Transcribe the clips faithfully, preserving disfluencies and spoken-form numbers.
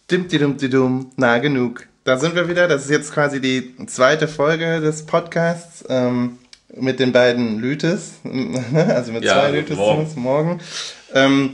Dim-di-dum-di-dum, nah genug. Da sind wir wieder. Das ist jetzt quasi die zweite Folge des Podcasts ähm, mit den beiden Lütes. Also mit ja, zwei Lütes zumindest morgen. Ähm,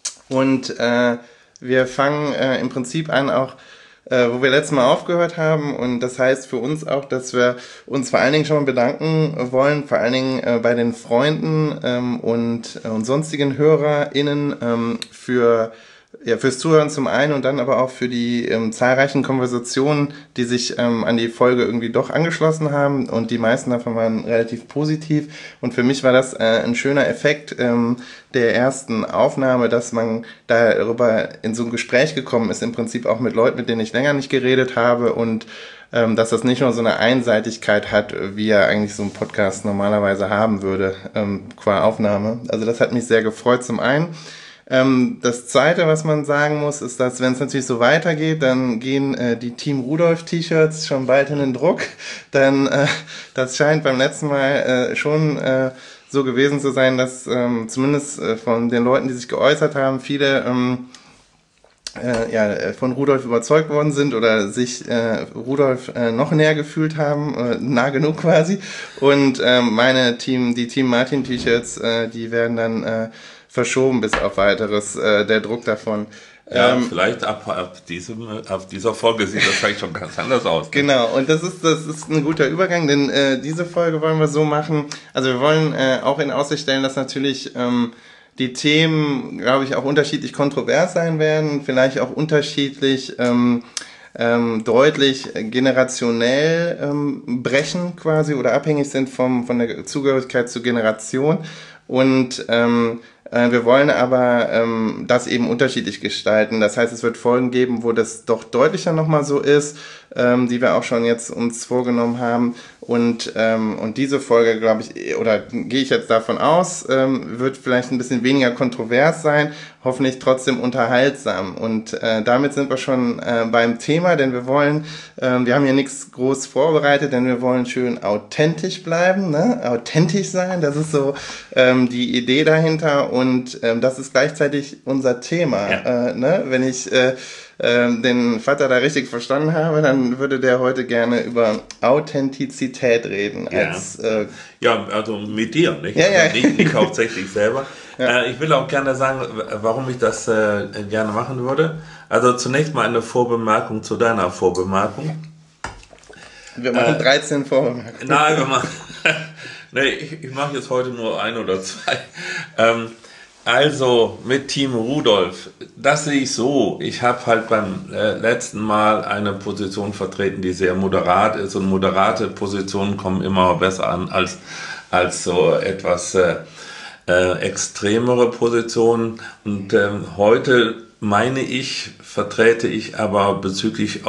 und äh, wir fangen äh, im Prinzip an auch, äh, wo wir letztes Mal aufgehört haben. Und das heißt für uns auch, dass wir uns vor allen Dingen schon mal bedanken wollen, vor allen Dingen äh, bei den Freunden ähm, und, äh, und sonstigen HörerInnen ähm, für Ja, fürs Zuhören zum einen und dann aber auch für die ähm, zahlreichen Konversationen, die sich ähm, an die Folge irgendwie doch angeschlossen haben, und die meisten davon waren relativ positiv, und für mich war das äh, ein schöner Effekt ähm, der ersten Aufnahme, dass man darüber in so ein Gespräch gekommen ist, im Prinzip auch mit Leuten, mit denen ich länger nicht geredet habe, und ähm, dass das nicht nur so eine Einseitigkeit hat, wie ja eigentlich so ein Podcast normalerweise haben würde, ähm, qua Aufnahme. Also das hat mich sehr gefreut zum einen. Ähm, das Zweite, was man sagen muss, ist, dass wenn es natürlich so weitergeht, dann gehen äh, die Team Rudolf T-Shirts schon bald in den Druck. Dann, äh, das scheint beim letzten Mal äh, schon äh, so gewesen zu sein, dass ähm, zumindest äh, von den Leuten, die sich geäußert haben, viele ähm, äh, ja, von Rudolf überzeugt worden sind oder sich äh, Rudolf äh, noch näher gefühlt haben, äh, nah genug quasi. Und äh, meine Team, die Team Martin T-Shirts, äh, die werden dann äh, verschoben bis auf weiteres, äh, der Druck davon. Ja, ähm, vielleicht ab, ab, diesem, ab dieser Folge sieht das vielleicht schon ganz anders aus. Genau, und das ist das ist ein guter Übergang, denn äh, diese Folge wollen wir so machen, also wir wollen äh, auch in Aussicht stellen, dass natürlich ähm, die Themen, glaube ich, auch unterschiedlich kontrovers sein werden, vielleicht auch unterschiedlich ähm, ähm, deutlich generationell ähm, brechen quasi oder abhängig sind vom von der Zugehörigkeit zur Generation. Und ähm, äh, wir wollen aber ähm, das eben unterschiedlich gestalten. Das heißt, es wird Folgen geben, wo das doch deutlicher nochmal so ist, ähm, die wir auch schon jetzt uns vorgenommen haben. Und ähm, und diese Folge, glaube ich, oder gehe ich jetzt davon aus, ähm, wird vielleicht ein bisschen weniger kontrovers sein, hoffentlich trotzdem unterhaltsam. Und äh, damit sind wir schon äh, beim Thema, denn wir wollen, äh, wir haben hier nichts groß vorbereitet, denn wir wollen schön authentisch bleiben, ne? Authentisch sein, das ist so ähm, die Idee dahinter, und ähm, das ist gleichzeitig unser Thema. Ja. Äh, ne? Wenn ich äh, äh, den Vater da richtig verstanden habe, dann würde der heute gerne über Authentizität reden. Ja, als, äh, ja, also mit dir, nicht? Ja, ja. Also nicht, nicht hauptsächlich selber. Ja. Äh, ich will auch gerne sagen, warum ich das äh, gerne machen würde. Also zunächst mal eine Vorbemerkung zu deiner Vorbemerkung. Wir machen äh, dreizehn Vorbemerkungen. Nein, wir machen... nee, ich, ich mache jetzt heute nur ein oder zwei. Ähm, Also mit Team Rudolf, das sehe ich so. Ich habe halt beim äh, letzten Mal eine Position vertreten, die sehr moderat ist, und moderate Positionen kommen immer besser an als, als so etwas äh, äh, extremere Positionen. Und ähm, heute, meine ich, vertrete ich aber bezüglich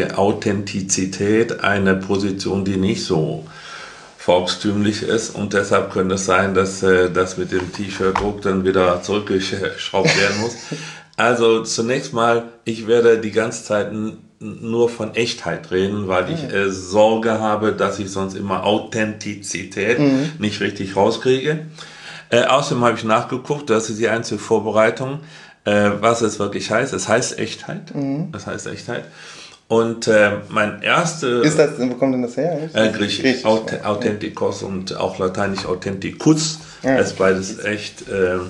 Authentizität eine Position, die nicht so volkstümlich ist, und deshalb könnte es sein, dass äh, das mit dem T-Shirt-Druck dann wieder zurückgeschraubt werden muss. Also zunächst mal, ich werde die ganze Zeit n- nur von Echtheit reden, weil ich äh, Sorge habe, dass ich sonst immer Authentizität mhm. nicht richtig rauskriege. Äh, außerdem habe ich nachgeguckt, das ist die einzige Vorbereitung, äh, was es wirklich heißt. Es heißt Echtheit. Mhm. Das heißt Echtheit. Und äh, mein erster... Ist das, wo kommt denn das her? Äh, Griechisch, Griechisch. Auth- Authentikos, ja. Und auch lateinisch Authentikus, ja, das ist beides echt. Äh,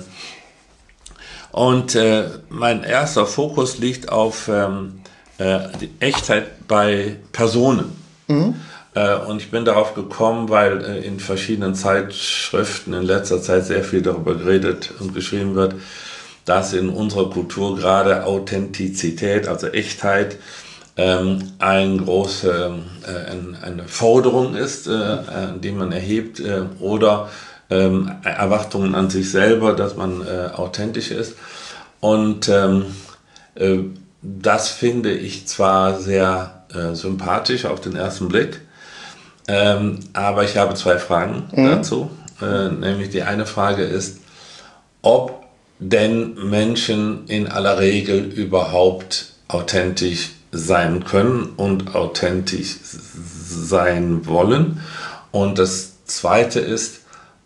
und äh, mein erster Fokus liegt auf ähm, äh, die Echtheit bei Personen. Mhm. Äh, und ich bin darauf gekommen, weil äh, in verschiedenen Zeitschriften in letzter Zeit sehr viel darüber geredet und geschrieben wird, dass in unserer Kultur gerade Authentizität, also Echtheit, ein große, äh, eine Forderung ist, äh, die man erhebt, äh, oder äh, Erwartungen an sich selber, dass man äh, authentisch ist. Und ähm, äh, das finde ich zwar sehr äh, sympathisch auf den ersten Blick, ähm, aber ich habe zwei Fragen mhm. dazu. Äh, nämlich die eine Frage ist, ob denn Menschen in aller Regel überhaupt authentisch sein können und authentisch sein wollen. Und das zweite ist,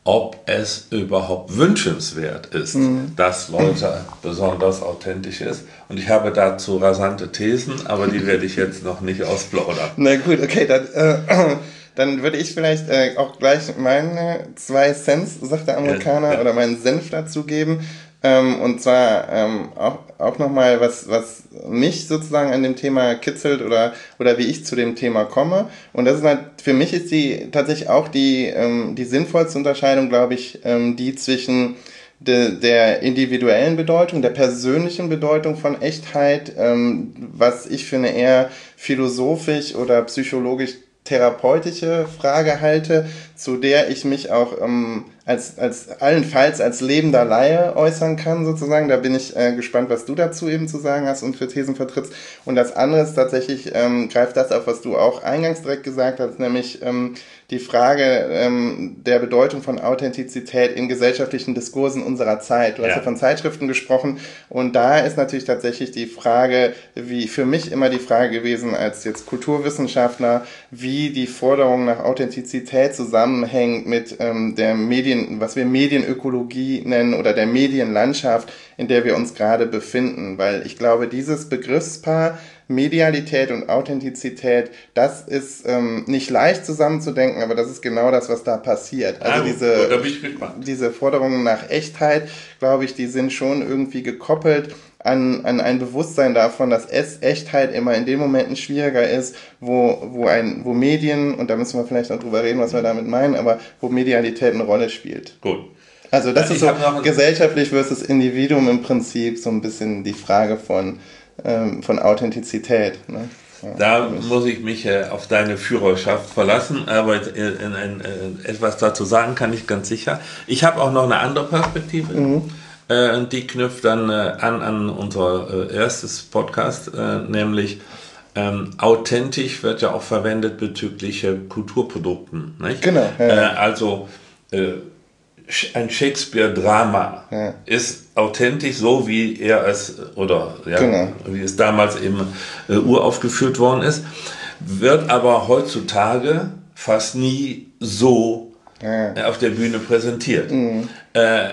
ob es überhaupt wünschenswert ist, mhm. dass Leute besonders authentisch ist. Und ich habe dazu rasante Thesen, aber die werde ich jetzt noch nicht ausplaudern. Na gut, okay, dann, äh, dann würde ich vielleicht äh, auch gleich meine zwei Cents, sagt der Amerikaner, ja, ja. oder meinen Senf dazu geben. Ähm, und zwar ähm, auch, auch nochmal, was, was mich sozusagen an dem Thema kitzelt oder, oder wie ich zu dem Thema komme. Und das ist halt, für mich ist die tatsächlich auch die, ähm, die sinnvollste Unterscheidung, glaube ich, ähm, die zwischen de, der individuellen Bedeutung, der persönlichen Bedeutung von Echtheit, ähm, was ich für eine eher philosophisch oder psychologisch therapeutische Frage halte, zu der ich mich auch ähm, als, als allenfalls als lebender Laie äußern kann, sozusagen. Da bin ich äh, gespannt, was du dazu eben zu sagen hast und für Thesen vertrittst. Und das andere ist tatsächlich, ähm, greift das auf, was du auch eingangs direkt gesagt hast, nämlich ähm, die Frage ähm, der Bedeutung von Authentizität in gesellschaftlichen Diskursen unserer Zeit. Du hast ja. ja von Zeitschriften gesprochen und da ist natürlich tatsächlich die Frage, wie für mich immer die Frage gewesen als jetzt Kulturwissenschaftler, wie die Forderung nach Authentizität zusammenhängt mit ähm, der Medien, was wir Medienökologie nennen oder der Medienlandschaft, in der wir uns gerade befinden, weil ich glaube, dieses Begriffspaar Medialität und Authentizität, das ist ähm, nicht leicht zusammenzudenken, aber das ist genau das, was da passiert. Also ah, diese, da bin ich gespannt. diese Forderungen nach Echtheit, glaube ich, die sind schon irgendwie gekoppelt an, an ein Bewusstsein davon, dass es Echtheit immer in den Momenten schwieriger ist, wo, wo, ein, wo Medien, und da müssen wir vielleicht noch drüber reden, was wir damit meinen, aber wo Medialität eine Rolle spielt. Gut. Also das ich ist so gesellschaftlich versus Individuum im Prinzip so ein bisschen die Frage von von Authentizität. Ne? Ja, da muss ich mich äh, auf deine Führerschaft verlassen, aber äh, in, in, in, etwas dazu sagen kann ich ganz sicher. Ich habe auch noch eine andere Perspektive, mhm. äh, die knüpft dann äh, an an unser äh, erstes Podcast, äh, nämlich ähm, authentisch wird ja auch verwendet bezüglich äh, Kulturprodukten. Nicht? Genau. Ja. Äh, also äh, ein Shakespeare-Drama ja. ist authentisch, so wie er es, oder ja, genau. wie es damals eben äh, uraufgeführt worden ist, wird aber heutzutage fast nie so ja. äh, auf der Bühne präsentiert. Mhm. Äh,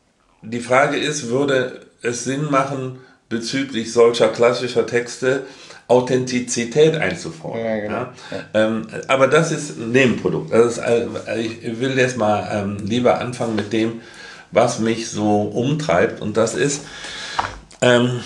die Frage ist, würde es Sinn machen, bezüglich solcher klassischer Texte Authentizität einzufordern. Ja, genau. ja? Ja. Ähm, aber das ist ein Nebenprodukt. Das ist, äh, ich will jetzt mal ähm, lieber anfangen mit dem, was mich so umtreibt. Und das ist, ähm,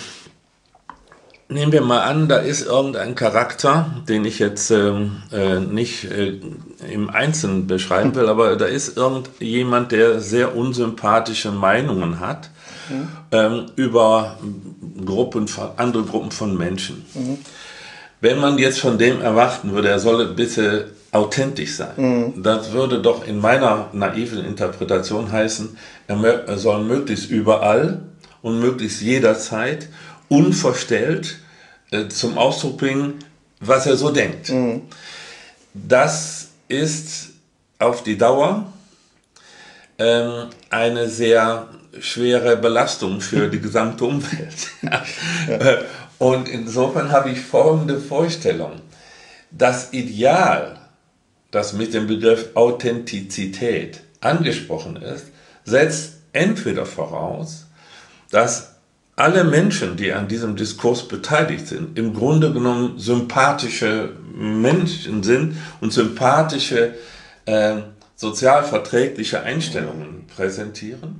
nehmen wir mal an, da ist irgendein Charakter, den ich jetzt ähm, äh, nicht äh, im Einzelnen beschreiben will, aber da ist irgendjemand, der sehr unsympathische Meinungen hat. Mhm. Ähm, über Gruppen von, andere Gruppen von Menschen. Mhm. Wenn man jetzt von dem erwarten würde, er solle ein bisschen authentisch sein, mhm. das würde doch in meiner naiven Interpretation heißen, er, er soll möglichst überall und möglichst jederzeit unverstellt äh, zum Ausdruck bringen, was er so denkt. Mhm. Das ist auf die Dauer ähm, eine sehr schwere Belastung für die gesamte Umwelt. Ja. Und insofern habe ich folgende Vorstellung. Das Ideal, das mit dem Begriff Authentizität angesprochen ist, setzt entweder voraus, dass alle Menschen, die an diesem Diskurs beteiligt sind, im Grunde genommen sympathische Menschen sind und sympathische, äh, sozialverträgliche Einstellungen präsentieren.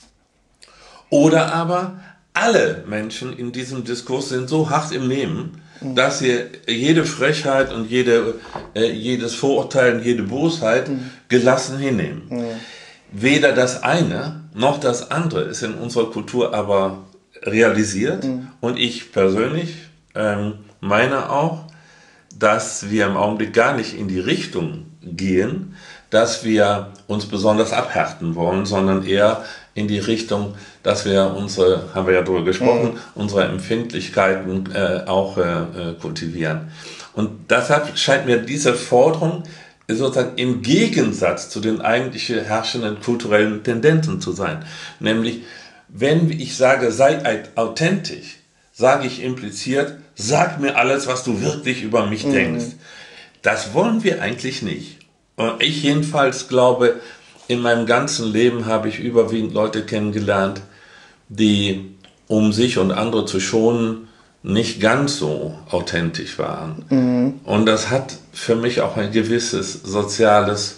Oder aber alle Menschen in diesem Diskurs sind so hart im Nehmen, mhm. dass sie jede Frechheit und jede, äh, jedes Vorurteil und jede Bosheit mhm. gelassen hinnehmen. Mhm. Weder das eine noch das andere ist in unserer Kultur aber realisiert. Mhm. Und ich persönlich ähm, meine auch, dass wir im Augenblick gar nicht in die Richtung gehen, dass wir uns besonders abhärten wollen, sondern eher in die Richtung, dass wir unsere, haben wir ja darüber gesprochen, mhm. unsere Empfindlichkeiten äh, auch äh, kultivieren. Und deshalb scheint mir diese Forderung sozusagen im Gegensatz zu den eigentlich herrschenden kulturellen Tendenzen zu sein. Nämlich, wenn ich sage, sei authentisch, sage ich impliziert, sag mir alles, was du wirklich über mich mhm. denkst. Das wollen wir eigentlich nicht. Ich jedenfalls glaube, in meinem ganzen Leben habe ich überwiegend Leute kennengelernt, die, um sich und andere zu schonen, nicht ganz so authentisch waren. Mhm. Und das hat für mich auch ein gewisses soziales,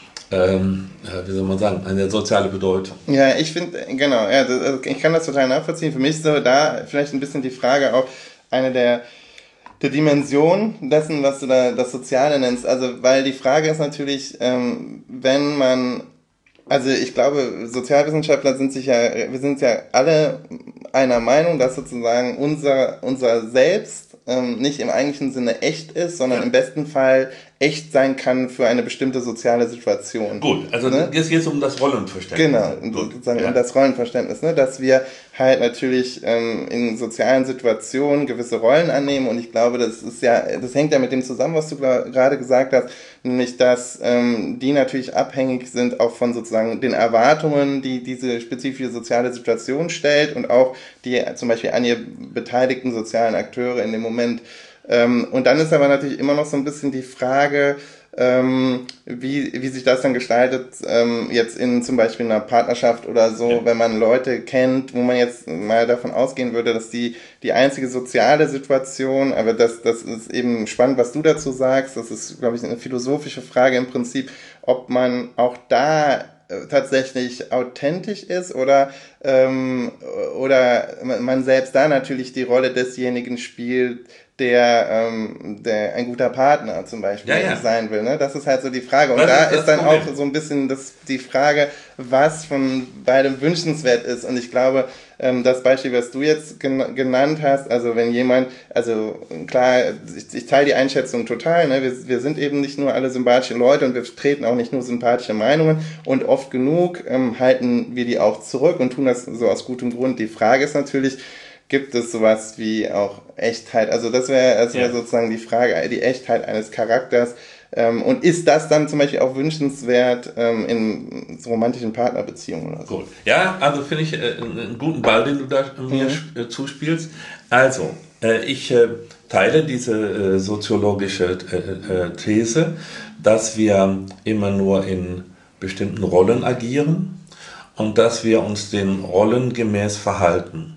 ähm, wie soll man sagen, eine soziale Bedeutung. Ja, ich finde, genau, ja, das, ich kann das total nachvollziehen. Für mich ist so da vielleicht ein bisschen die Frage auch eine der der Dimension dessen, was du da das Soziale nennst. Also, weil die Frage ist natürlich, ähm, wenn man, also ich glaube, Sozialwissenschaftler sind sich ja, wir sind ja alle einer Meinung, dass sozusagen unser, unser Selbst ähm, nicht im eigentlichen Sinne echt ist, sondern im besten Fall echt sein kann für eine bestimmte soziale Situation. Gut, also ne? Jetzt geht es um das Rollenverständnis. Genau, Gut. sozusagen ja. um das Rollenverständnis, ne? Dass wir halt natürlich ähm, in sozialen Situationen gewisse Rollen annehmen und ich glaube, das ist ja, das hängt ja mit dem zusammen, was du gerade gesagt hast, nämlich dass ähm, die natürlich abhängig sind auch von sozusagen den Erwartungen, die diese spezifische soziale Situation stellt und auch die zum Beispiel an ihr beteiligten sozialen Akteure in dem Moment. Ähm, und dann ist aber natürlich immer noch so ein bisschen die Frage, ähm, wie, wie sich das dann gestaltet, ähm, jetzt in zum Beispiel einer Partnerschaft oder so, ja. wenn man Leute kennt, wo man jetzt mal davon ausgehen würde, dass die, die einzige soziale Situation, aber das, das ist eben spannend, was du dazu sagst, das ist, glaube ich, eine philosophische Frage im Prinzip, ob man auch da tatsächlich authentisch ist oder ähm, oder man selbst da natürlich die Rolle desjenigen spielt, der ähm, der ein guter Partner zum Beispiel ja, ja. sein will. Ne? Das ist halt so die Frage. Und was da ist, ist dann Problem? Auch so ein bisschen das, die Frage, was von beidem wünschenswert ist. Und ich glaube, ähm, das Beispiel, was du jetzt gen- genannt hast, also wenn jemand, also klar, ich, ich teile die Einschätzung total, ne? wir, wir sind eben nicht nur alle sympathische Leute und wir treten auch nicht nur sympathische Meinungen und oft genug ähm, halten wir die auch zurück und tun das so aus gutem Grund. Die Frage ist natürlich, gibt es sowas wie auch Echtheit? Also das wäre das wär ja. sozusagen die Frage, die Echtheit eines Charakters. Ähm, und ist das dann zum Beispiel auch wünschenswert ähm, in so romantischen Partnerbeziehungen oder so? Gut. Ja, also finde ich äh, einen guten Ball, den du da mir mhm. äh, zuspielst. Also, äh, ich äh, teile diese äh, soziologische äh, äh, These, dass wir immer nur in bestimmten Rollen agieren und dass wir uns den Rollen gemäß verhalten.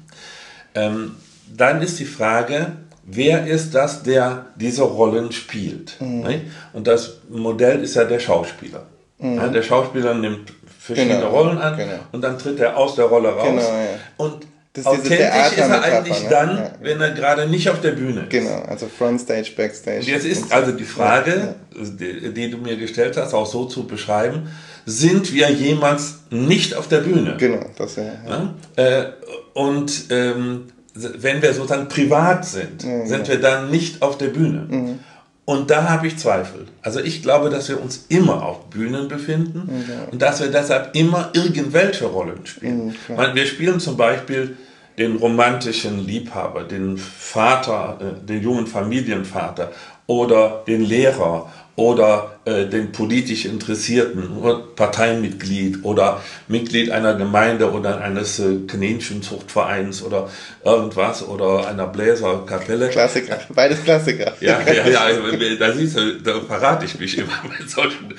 Ähm, dann ist die Frage, wer ist das, der diese Rollen spielt? Mhm. Und das Modell ist ja der Schauspieler. Mhm. Ja, der Schauspieler nimmt verschiedene genau. Rollen an genau. und dann tritt er aus der Rolle raus. Genau, ja. Und das authentisch ist er eigentlich ne? dann, ja. wenn er gerade nicht auf der Bühne ist. Genau, also Frontstage, Backstage. Und jetzt ist also die Frage, ja. die, die du mir gestellt hast, auch so zu beschreiben, sind wir jemals nicht auf der Bühne? Genau, das ja. ja. ja? Äh, und ähm, wenn wir sozusagen privat sind, ja, sind ja. wir dann nicht auf der Bühne. Mhm. Und da habe ich Zweifel. Also ich glaube, dass wir uns immer auf Bühnen befinden ja. und dass wir deshalb immer irgendwelche Rollen spielen. Mhm, Weil wir spielen zum Beispiel den romantischen Liebhaber, den Vater, äh, den jungen Familienvater oder den Lehrer oder äh, den politisch Interessierten, Parteimitglied oder Mitglied einer Gemeinde oder eines äh, Kaninchenzuchtvereins oder irgendwas oder einer Bläserkapelle. Klassiker, beides Klassiker. Ja, ja, ja, da siehst du, da verrate ich mich immer mit solchen.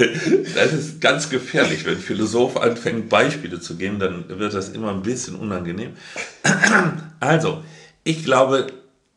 Das ist ganz gefährlich, wenn ein Philosoph anfängt, Beispiele zu geben, dann wird das immer ein bisschen unangenehm. Also, ich glaube,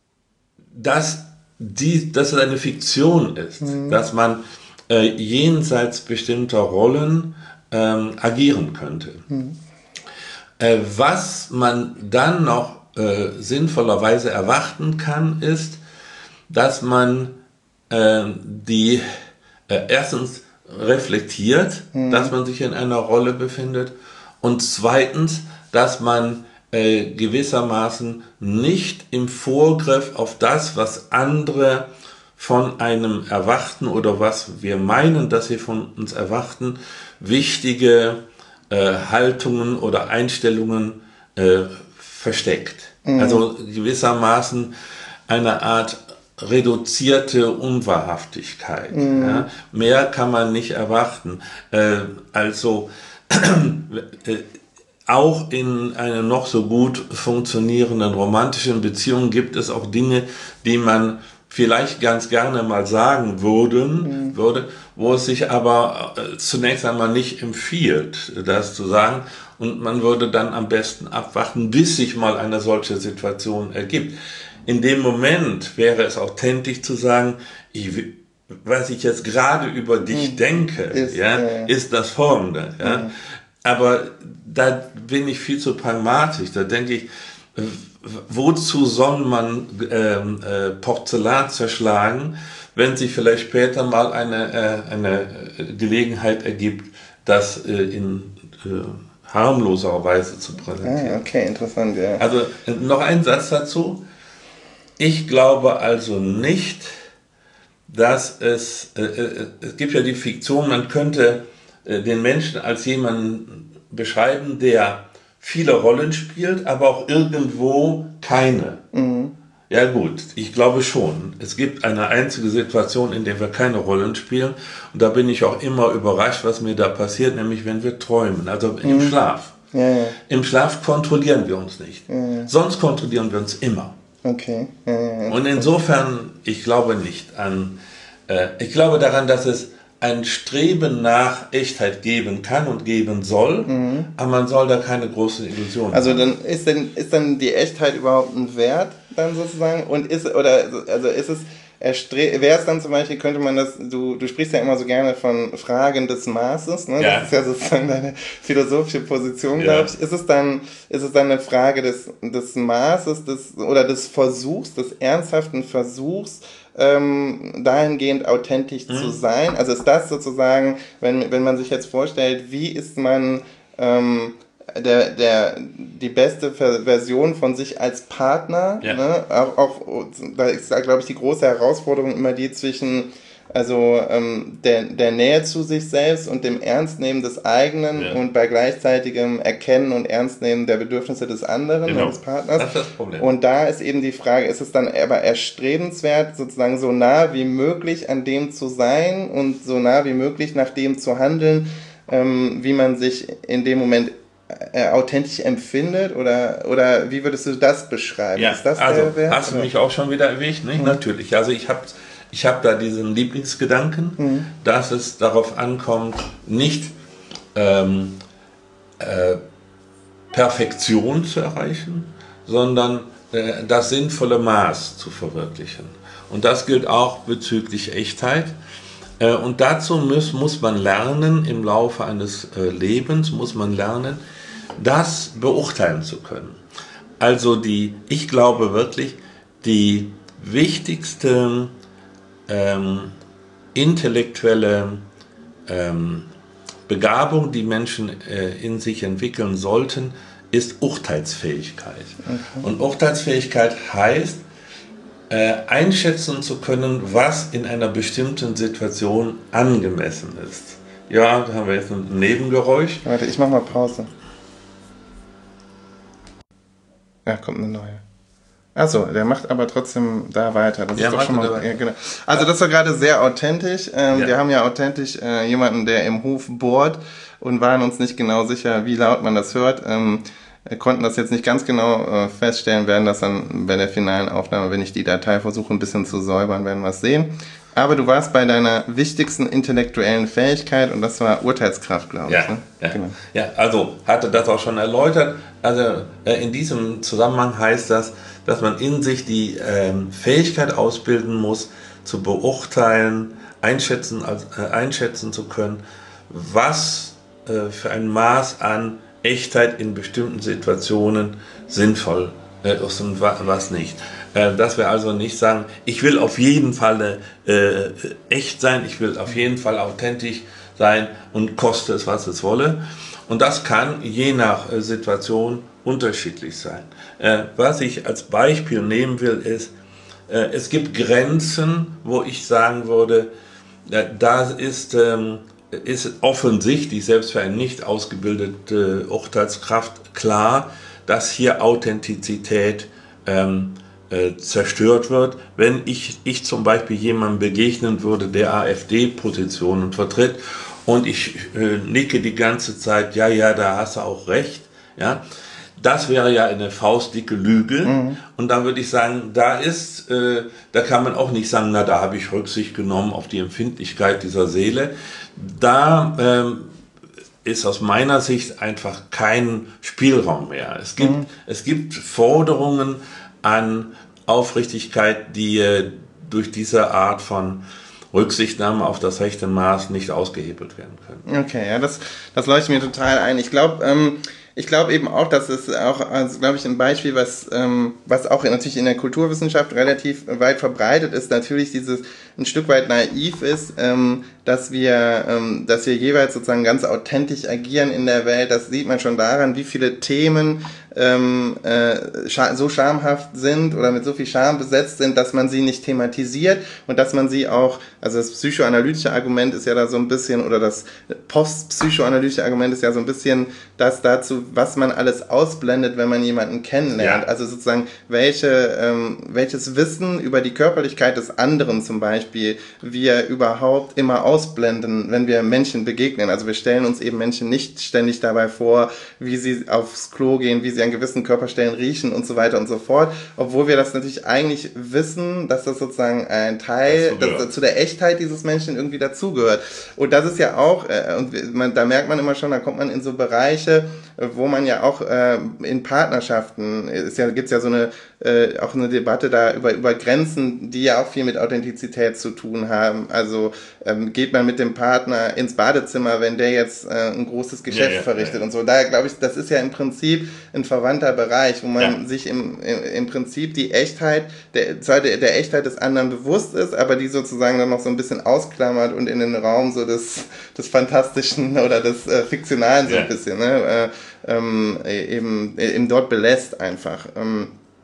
dass Die, dass es eine Fiktion ist, mhm. dass man äh, jenseits bestimmter Rollen ähm, agieren könnte. Mhm. Äh, was man dann noch äh, sinnvollerweise erwarten kann, ist, dass man äh, die äh, erstens reflektiert, mhm. dass man sich in einer Rolle befindet und zweitens, dass man Äh, gewissermaßen nicht im Vorgriff auf das, was andere von einem erwarten oder was wir meinen, dass sie von uns erwarten, wichtige äh, Haltungen oder Einstellungen äh, versteckt. Mhm. Also gewissermaßen eine Art reduzierte Unwahrhaftigkeit. Mhm. Ja? Mehr kann man nicht erwarten. Äh, also äh, Auch in einer noch so gut funktionierenden romantischen Beziehung gibt es auch Dinge, die man vielleicht ganz gerne mal sagen würden, mhm. würde, wo es sich aber zunächst einmal nicht empfiehlt, das zu sagen. Und man würde dann am besten abwarten, bis sich mal eine solche Situation ergibt. In dem Moment wäre es authentisch zu sagen, ich, was ich jetzt gerade über dich mhm. denke, ist, ja, äh, ist das Folgende. Ja. Mhm. Aber da bin ich viel zu pragmatisch. Da denke ich, wozu soll man ähm, äh, Porzellan zerschlagen, wenn sich vielleicht später mal eine, äh, eine Gelegenheit ergibt, das äh, in äh, harmloser Weise zu präsentieren. Ah, okay, interessant, ja. Also noch ein Satz dazu. Ich glaube also nicht, dass es, äh, äh, es gibt ja die Fiktion, man könnte äh, den Menschen als jemanden beschreiben, der viele Rollen spielt, aber auch irgendwo keine. Mhm. Ja gut, ich glaube schon. Es gibt eine einzige Situation, in der wir keine Rollen spielen. Und da bin ich auch immer überrascht, was mir da passiert, nämlich wenn wir träumen, also mhm. im Schlaf. Ja, ja. Im Schlaf kontrollieren wir uns nicht. Ja, ja. Sonst kontrollieren wir uns immer. Okay. Ja, ja, und insofern, ich glaube nicht an, äh, ich glaube daran, dass es ein Streben nach Echtheit geben kann und geben soll, mhm. aber man soll da keine großen Illusionen also haben. Also dann ist denn ist dann die Echtheit überhaupt ein Wert dann sozusagen und ist oder also ist es wäre es dann zum Beispiel, könnte man das, du, du sprichst ja immer so gerne von Fragen des Maßes, ne? Ja. Das ist ja sozusagen deine philosophische Position, glaube ich. Ja. Ist es dann, ist es dann eine Frage des, des Maßes, des, oder des Versuchs, des ernsthaften Versuchs, ähm, dahingehend authentisch mhm. zu sein? Also ist das sozusagen, wenn, wenn man sich jetzt vorstellt, wie ist man, ähm, Der, der, die beste Version von sich als Partner, ja. ne? auch, auch, da ist, glaube ich, die große Herausforderung immer die zwischen also ähm, der, der Nähe zu sich selbst und dem Ernstnehmen des eigenen ja. und bei gleichzeitigem Erkennen und Ernstnehmen der Bedürfnisse des anderen, genau. des Partners. Das ist das Problem. Und da ist eben die Frage, ist es dann aber erstrebenswert, sozusagen so nah wie möglich an dem zu sein und so nah wie möglich nach dem zu handeln, ähm, wie man sich in dem Moment Äh, authentisch empfindet oder oder wie würdest du das beschreiben? Ja, ist das also der Wert, hast du oder? mich auch schon wieder erwischt, nicht? Mhm. Natürlich. Also ich habe ich hab da diesen Lieblingsgedanken, mhm. dass es darauf ankommt, nicht ähm, äh, Perfektion zu erreichen, sondern äh, das sinnvolle Maß zu verwirklichen. Und das gilt auch bezüglich Echtheit. Äh, und dazu muss, muss man lernen, im Laufe eines äh, Lebens muss man lernen, das beurteilen zu können. Also die, ich glaube wirklich, die wichtigste ähm, intellektuelle ähm, Begabung, die Menschen äh, in sich entwickeln sollten, ist Urteilsfähigkeit. Okay. Und Urteilsfähigkeit heißt, äh, einschätzen zu können, was in einer bestimmten Situation angemessen ist. Ja, da haben wir jetzt ein Nebengeräusch. Warte, ich mach mal Pause. Ja, kommt eine neue. Achso, der macht aber trotzdem da weiter. Das ja, ist doch schon mal, ja, genau. Also das war gerade sehr authentisch. Ähm, ja. Wir haben ja authentisch äh, jemanden, der im Hof bohrt und waren uns nicht genau sicher, wie laut man das hört. Ähm, konnten das jetzt nicht ganz genau äh, feststellen, werden das dann bei der finalen Aufnahme, wenn ich die Datei versuche ein bisschen zu säubern, werden wir es sehen. Aber du warst bei deiner wichtigsten intellektuellen Fähigkeit und das war Urteilskraft, glaube ja, ich. Ne? Ja. Genau. Ja, also hatte das auch schon erläutert. Also äh, in diesem Zusammenhang heißt das, dass man in sich die ähm, Fähigkeit ausbilden muss, zu beurteilen, einschätzen, also, äh, einschätzen zu können, was äh, für ein Maß an Echtheit in bestimmten Situationen sinnvoll äh, ist und was nicht. Äh, dass wir also nicht sagen, ich will auf jeden Fall äh, echt sein, ich will auf jeden Fall authentisch sein und koste es, was es wolle. Und das kann je nach äh, Situation unterschiedlich sein. Äh, was ich als Beispiel nehmen will, ist, äh, es gibt Grenzen, wo ich sagen würde, äh, da ist, ähm, ist offensichtlich, selbst für eine nicht ausgebildete Urteilskraft, klar, dass hier Authentizität ähm, äh, zerstört wird. Wenn ich, ich zum Beispiel jemandem begegnen würde, der AfD-Positionen vertritt und ich äh, nicke die ganze Zeit, ja, ja, da hast du auch recht, ja, das wäre ja eine faustdicke Lüge. Mhm. Und dann würde ich sagen, da ist, äh, da kann man auch nicht sagen, na, da habe ich Rücksicht genommen auf die Empfindlichkeit dieser Seele. Da ähm, ist aus meiner Sicht einfach kein Spielraum mehr. Es gibt, mhm. es gibt Forderungen an Aufrichtigkeit, die äh, durch diese Art von Rücksichtnahme auf das rechte Maß nicht ausgehebelt werden können. Okay, ja, das, das leuchtet mir total ein. Ich glaube, ähm, ich glaube eben auch, dass es auch, also glaube ich, ein Beispiel, was, ähm, was auch natürlich in der Kulturwissenschaft relativ weit verbreitet ist, natürlich dieses ein Stück weit naiv ist, ähm, dass wir, ähm, dass wir jeweils sozusagen ganz authentisch agieren in der Welt. Das sieht man schon daran, wie viele Themen ähm, äh, scha- so schamhaft sind oder mit so viel Scham besetzt sind, dass man sie nicht thematisiert und dass man sie auch, also das psychoanalytische Argument ist ja da so ein bisschen, oder das postpsychoanalytische Argument ist ja so ein bisschen das dazu, was man alles ausblendet, wenn man jemanden kennenlernt. Ja. Also sozusagen, welche, ähm, welches Wissen über die Körperlichkeit des anderen zum Beispiel wir überhaupt immer ausblenden, wenn wir Menschen begegnen. Also wir stellen uns eben Menschen nicht ständig dabei vor, wie sie aufs Klo gehen, wie sie an gewissen Körperstellen riechen und so weiter und so fort, obwohl wir das natürlich eigentlich wissen, dass das sozusagen ein Teil das zu der Echtheit dieses Menschen irgendwie dazugehört. Und das ist ja auch, äh, und man, da merkt man immer schon, da kommt man in so Bereiche, wo man ja auch äh, in Partnerschaften, ist ja, gibt's ja so eine, äh, auch eine Debatte da über, über Grenzen, die ja auch viel mit Authentizität zu tun haben. Also ähm, geht man mit dem Partner ins Badezimmer, wenn der jetzt äh, ein großes Geschäft ja, ja, verrichtet ja, ja. und so. Da glaube ich, das ist ja im Prinzip ein verwandter Bereich, wo man ja. sich im, im, im Prinzip die Echtheit, der, zwar der, der Echtheit des anderen bewusst ist, aber die sozusagen dann noch so ein bisschen ausklammert und in den Raum so des, des Fantastischen oder des äh, Fiktionalen so ja. ein bisschen, ne? Äh, ähm, eben, eben dort belässt einfach. Ähm,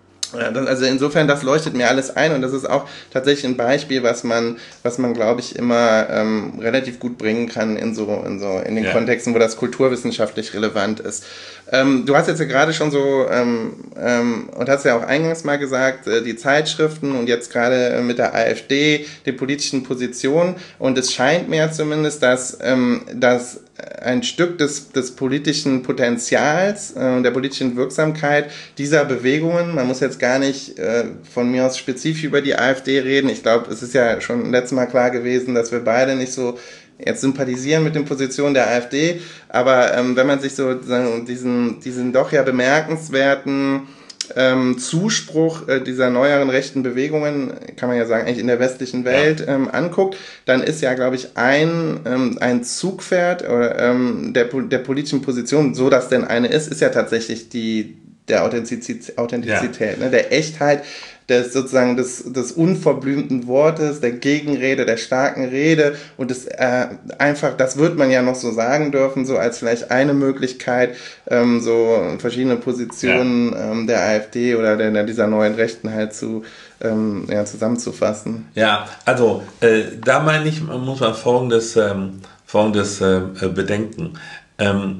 Also insofern, das leuchtet mir alles ein und das ist auch tatsächlich ein Beispiel, was man, was man glaube ich immer ähm, relativ gut bringen kann in so, in so, in den ja. Kontexten, wo das kulturwissenschaftlich relevant ist. Ähm, du hast jetzt ja gerade schon so ähm, ähm, und hast ja auch eingangs mal gesagt, äh, die Zeitschriften und jetzt gerade äh, mit der AfD, die politischen Positionen, und es scheint mir zumindest, dass, ähm, dass ein Stück des, des politischen Potenzials und äh, der politischen Wirksamkeit dieser Bewegungen, man muss jetzt gar nicht äh, von mir aus spezifisch über die AfD reden, ich glaube, es ist ja schon letztes Mal klar gewesen, dass wir beide nicht so jetzt sympathisieren mit den Positionen der AfD, aber ähm, wenn man sich so diesen, diesen doch ja bemerkenswerten Ähm, Zuspruch äh, dieser neueren rechten Bewegungen, kann man ja sagen, eigentlich in der westlichen Welt ja. ähm, anguckt, dann ist ja, glaube ich, ein ähm, ein Zugpferd oder, ähm, der, der politischen Position, so dass denn eine ist, ist ja tatsächlich die der Authentizität, Authentizität ja. ne, der Echtheit, des sozusagen des, des unverblümten Wortes, der Gegenrede, der starken Rede und das äh, einfach, das wird man ja noch so sagen dürfen, so als vielleicht eine Möglichkeit, ähm, so verschiedene Positionen ja. ähm, der AfD oder der, dieser neuen Rechten halt zu ähm, ja, zusammenzufassen. Ja, also äh, da meine ich, man muss man folgendes, ähm, folgendes äh, bedenken. Ähm,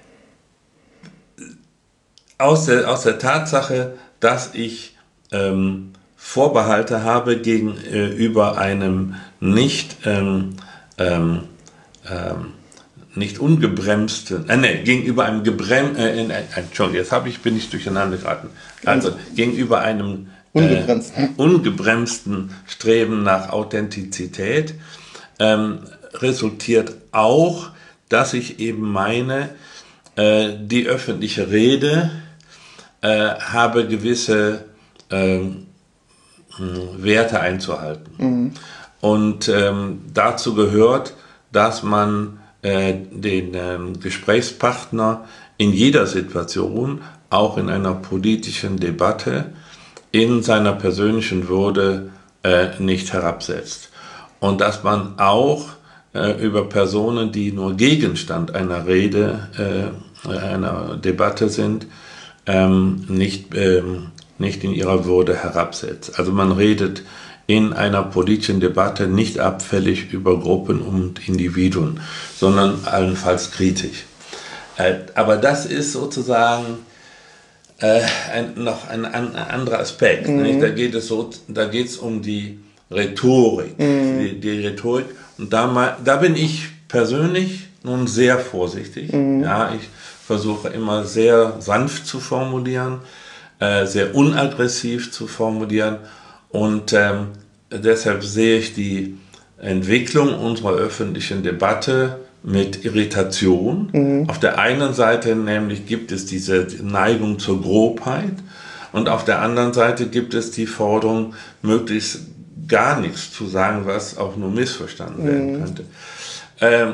aus der, aus der Tatsache, dass ich Ähm, Vorbehalte habe gegenüber einem nicht ähm, ähm, ähm, nicht ungebremsten, äh, nee, gegenüber einem gebremsten, äh, äh, Entschuldigung, jetzt habe ich, bin ich durcheinander geraten. Also gegenüber einem äh, ungebremsten. ungebremsten Streben nach Authentizität ähm, resultiert auch, dass ich eben meine, äh, die öffentliche Rede äh, habe gewisse Ähm, Werte einzuhalten. Mhm. Und ähm, dazu gehört, dass man äh, den ähm, Gesprächspartner in jeder Situation, auch in einer politischen Debatte, in seiner persönlichen Würde äh, nicht herabsetzt. Und dass man auch äh, über Personen, die nur Gegenstand einer Rede, äh, einer Debatte sind, ähm, nicht ähm, nicht in ihrer Würde herabsetzt. Also man redet in einer politischen Debatte nicht abfällig über Gruppen und Individuen, sondern allenfalls kritisch. Äh, aber das ist sozusagen äh, ein, noch ein, ein anderer Aspekt. Mhm. Nicht? Da geht es so, da geht es um die Rhetorik, mhm. die, die Rhetorik. Und da, mal, da bin ich persönlich nun sehr vorsichtig. Mhm. Ja, ich versuche immer sehr sanft zu formulieren, äh, sehr unaggressiv zu formulieren und ähm, deshalb sehe ich die Entwicklung unserer öffentlichen Debatte mit Irritation. Mhm. Auf der einen Seite nämlich gibt es diese Neigung zur Grobheit und auf der anderen Seite gibt es die Forderung, möglichst gar nichts zu sagen, was auch nur missverstanden mhm. werden könnte. Ähm,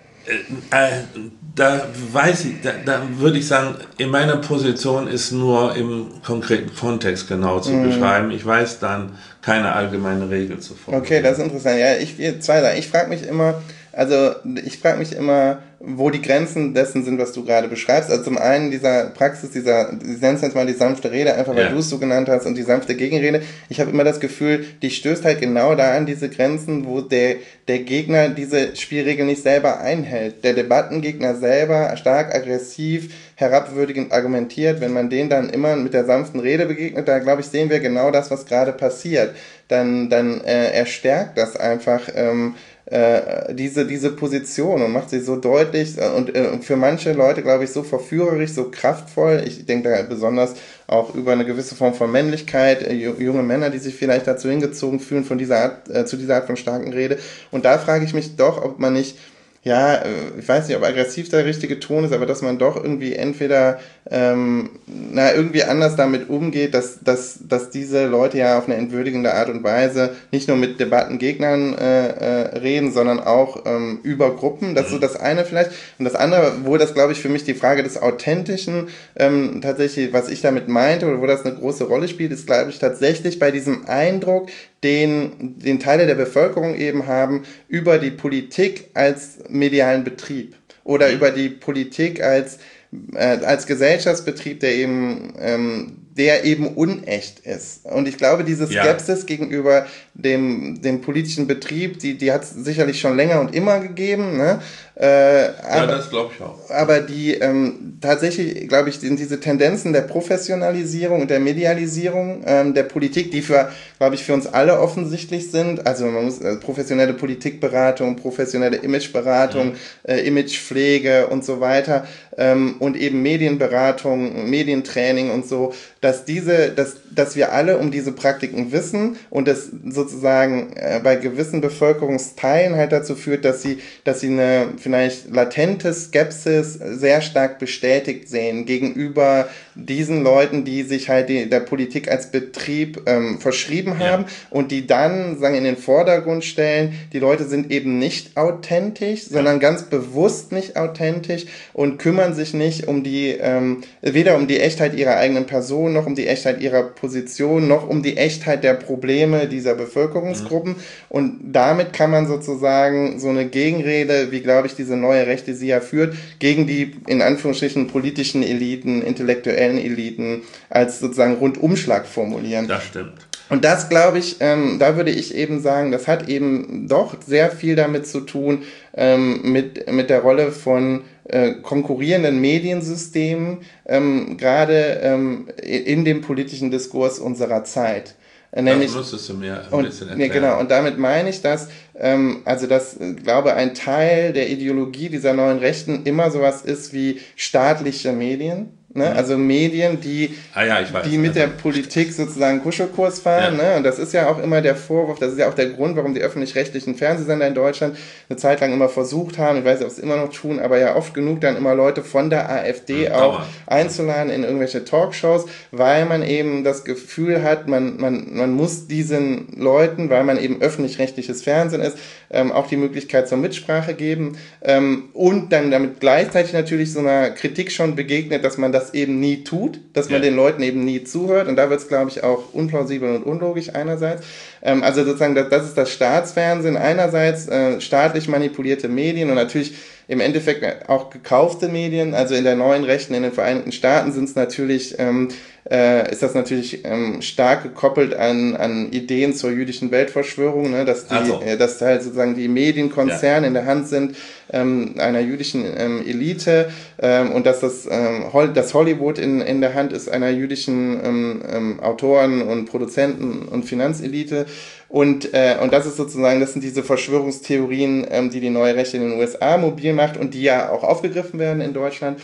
äh, äh, da weiß ich, da, da würde ich sagen, in meiner Position ist nur im konkreten Kontext genau zu mhm. beschreiben. Ich weiß dann keine allgemeine Regel zu formulieren. Okay, das ist interessant. Ja, ich zwei Sachen. Ich frage mich immer, also ich frage mich immer, wo die Grenzen dessen sind, was du gerade beschreibst. Also zum einen dieser Praxis, dieser, ich nenne es jetzt mal die sanfte Rede, einfach weil ja. du es so genannt hast, und die sanfte Gegenrede. Ich habe immer das Gefühl, die stößt halt genau da an diese Grenzen, wo der, der Gegner diese Spielregeln nicht selber einhält. Der Debattengegner selber stark aggressiv, herabwürdigend argumentiert. Wenn man den dann immer mit der sanften Rede begegnet, da glaube ich, sehen wir genau das, was gerade passiert. Dann, dann äh, erstärkt das einfach ähm, äh, diese, diese Position und macht sie so deutlich und äh, für manche Leute, glaube ich, so verführerisch, so kraftvoll. Ich denke da besonders auch über eine gewisse Form von Männlichkeit, äh, junge Männer, die sich vielleicht dazu hingezogen fühlen von dieser Art, äh, zu dieser Art von starken Rede. Und da frage ich mich doch, ob man nicht, ja, ich weiß nicht, ob aggressiv der richtige Ton ist, aber dass man doch irgendwie entweder ähm, na irgendwie anders damit umgeht, dass, dass, dass diese Leute ja auf eine entwürdigende Art und Weise nicht nur mit Debattengegnern äh, äh, reden, sondern auch ähm, über Gruppen. Das ist so das eine vielleicht. Und das andere, wo das, glaube ich, für mich die Frage des Authentischen ähm, tatsächlich, was ich damit meinte oder wo das eine große Rolle spielt, ist, glaube ich, tatsächlich bei diesem Eindruck, den, den Teile der Bevölkerung eben haben, über die Politik als medialen Betrieb oder mhm. über die Politik als, äh, als Gesellschaftsbetrieb, der eben, ähm, der eben unecht ist. Und ich glaube, diese Skepsis ja. gegenüber dem, dem politischen Betrieb, die, die hat es sicherlich schon länger und immer gegeben, ne? Äh, aber, ja, das glaube ich auch. Aber die ähm, tatsächlich, glaube ich, sind diese Tendenzen der Professionalisierung und der Medialisierung ähm, der Politik, die für, glaube ich, für uns alle offensichtlich sind. Also man muss also professionelle Politikberatung, professionelle Imageberatung, mhm. äh, Imagepflege und so weiter ähm, und eben Medienberatung, Medientraining und so, dass diese, dass, dass wir alle um diese Praktiken wissen und das sozusagen äh, bei gewissen Bevölkerungsteilen halt dazu führt, dass sie, dass sie eine vielleicht latente Skepsis sehr stark bestätigt sehen gegenüber diesen Leuten, die sich halt die, der Politik als Betrieb ähm, verschrieben haben ja. und die dann sagen in den Vordergrund stellen, die Leute sind eben nicht authentisch, sondern ja. ganz bewusst nicht authentisch und kümmern sich nicht um die, ähm, weder um die Echtheit ihrer eigenen Person, noch um die Echtheit ihrer Position, noch um die Echtheit der Probleme dieser Bevölkerungsgruppen. Mhm. Und damit kann man sozusagen so eine Gegenrede, wie glaube ich diese neue Rechte sie ja führt, gegen die in Anführungsstrichen politischen Eliten, intellektuellen Eliten als sozusagen Rundumschlag formulieren. Das stimmt. Und das, glaube ich, ähm, da würde ich eben sagen, das hat eben doch sehr viel damit zu tun, ähm, mit, mit der Rolle von äh, konkurrierenden Mediensystemen, ähm, gerade ähm, in dem politischen Diskurs unserer Zeit. Nämlich, das müsstest du mir ein und, bisschen erklären. Ja, genau, und damit meine ich, dass, ähm, also dass, äh, glaube ein Teil der Ideologie dieser neuen Rechten immer sowas ist wie staatliche Medien. Ne? Mhm. Also Medien, die, ah, ja, ich weiß, die mit also. der Politik sozusagen Kuschelkurs fahren. Ja. Ne? Und das ist ja auch immer der Vorwurf, das ist ja auch der Grund, warum die öffentlich-rechtlichen Fernsehsender in Deutschland eine Zeit lang immer versucht haben, ich weiß nicht, ob sie es immer noch tun, aber ja oft genug dann immer Leute von der AfD mhm, auch dauernd. einzuladen in irgendwelche Talkshows, weil man eben das Gefühl hat, man, man, man muss diesen Leuten, weil man eben öffentlich-rechtliches Fernsehen ist, ähm, auch die Möglichkeit zur Mitsprache geben ähm, und dann damit gleichzeitig natürlich so einer Kritik schon begegnet, dass man das eben nie tut, dass man ja. den Leuten eben nie zuhört und da wird es, glaube ich, auch unplausibel und unlogisch einerseits. Ähm, also sozusagen, das, das ist das Staatsfernsehen einerseits, äh, staatlich manipulierte Medien und natürlich im Endeffekt auch gekaufte Medien, also in der neuen Rechten in den Vereinigten Staaten sind es natürlich, ähm, äh, ist das natürlich ähm, stark gekoppelt an, an Ideen zur jüdischen Weltverschwörung, ne, dass die, also. äh, dass halt sozusagen die Medienkonzerne ja. in der Hand sind ähm, einer jüdischen ähm, Elite ähm, und dass das, ähm, Hol- das Hollywood in, in der Hand ist einer jüdischen ähm, ähm, Autoren und Produzenten und Finanzelite. Und, äh, und das ist sozusagen, das sind diese Verschwörungstheorien, ähm, die die neue Rechte in den U S A mobil macht und die ja auch aufgegriffen werden in Deutschland.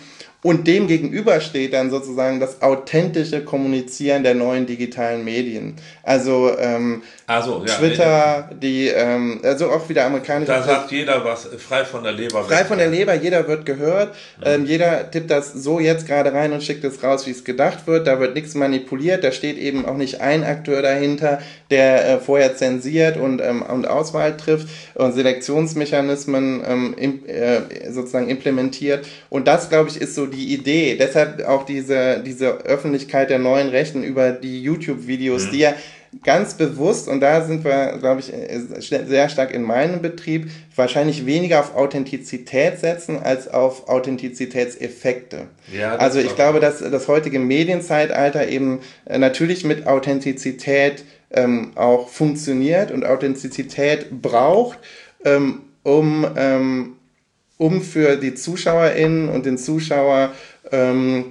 Und dem gegenüber steht dann sozusagen das authentische Kommunizieren der neuen digitalen Medien. Also, ähm, also ja, Twitter, die, ähm, also auch wieder amerikanische... Da sagt jeder was, frei von der Leber. Frei von der Leber, jeder wird gehört. Mhm. Ähm, jeder tippt das so jetzt gerade rein und schickt es raus, wie es gedacht wird. Da wird nichts manipuliert. Da steht eben auch nicht ein Akteur dahinter, der äh, vorher zensiert und, ähm, und Auswahl trifft und Selektionsmechanismen ähm, im, äh, sozusagen implementiert. Und das, glaube ich, ist so die Idee. Deshalb auch diese, diese Öffentlichkeit der neuen Rechten über die YouTube-Videos, mhm. die ja ganz bewusst, und da sind wir, glaube ich, sehr stark in meinem Betrieb, wahrscheinlich weniger auf Authentizität setzen als auf Authentizitätseffekte. Ja, also ich glaube, dass das heutige Medienzeitalter eben äh, natürlich mit Authentizität ähm, auch funktioniert und Authentizität braucht, ähm, um, ähm, um für die ZuschauerInnen und den Zuschauer ähm,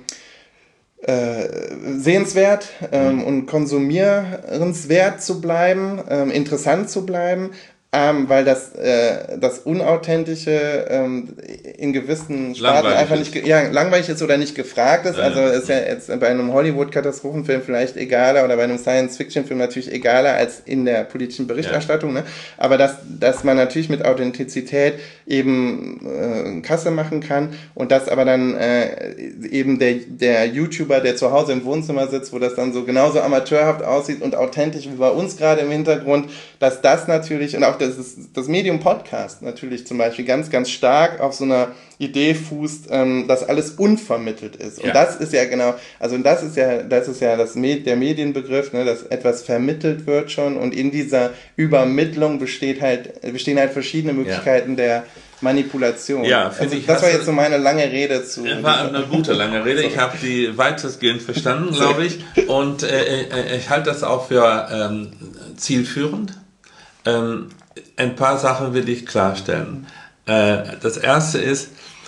Äh, sehenswert ähm, mhm. und konsumierenswert zu bleiben, ähm, interessant zu bleiben, ähm, weil das, äh, das Unauthentische ähm, in gewissen Sparten einfach nicht ge- ja, langweilig ist oder nicht gefragt ist. Ja, also ist ja jetzt bei einem Hollywood-Katastrophenfilm vielleicht egaler oder bei einem Science-Fiction-Film natürlich egaler als in der politischen Berichterstattung. Ja. Ne? Aber dass, dass man natürlich mit Authentizität eben äh, Kasse machen kann und dass aber dann äh, eben der, der YouTuber, der zu Hause im Wohnzimmer sitzt, wo das dann so genauso amateurhaft aussieht und authentisch wie bei uns gerade im Hintergrund, dass das natürlich und auch das, ist, das Medium Podcast natürlich zum Beispiel ganz, ganz stark auf so einer Idee fußt, ähm, dass alles unvermittelt ist. Und ja. das ist ja genau, also das ist ja, das ist ja das Med- der Medienbegriff, ne, dass etwas vermittelt wird schon und in dieser Übermittlung besteht halt, bestehen halt verschiedene Möglichkeiten ja. der Manipulation. Ja, finde also, ich. Das war jetzt so meine lange Rede zu. Das war eine gute lange Rede. Ich habe die weitestgehend verstanden, glaube ich. Und äh, äh, ich halte das auch für ähm, zielführend. Ähm, ein paar Sachen will ich klarstellen. Äh, das erste ist,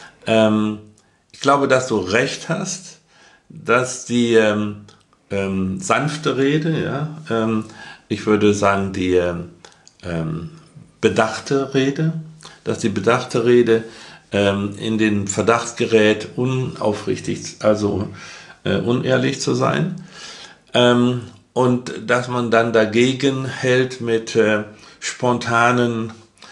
ähm, ich glaube, dass du recht hast, dass die ähm, ähm, sanfte Rede, ja, ähm, ich würde sagen, die ähm, bedachte Rede, dass die bedachte Rede ähm, in den Verdacht gerät, unaufrichtig, also äh, unehrlich zu sein. Ähm, und dass man dann dagegen hält mit äh, spontanen,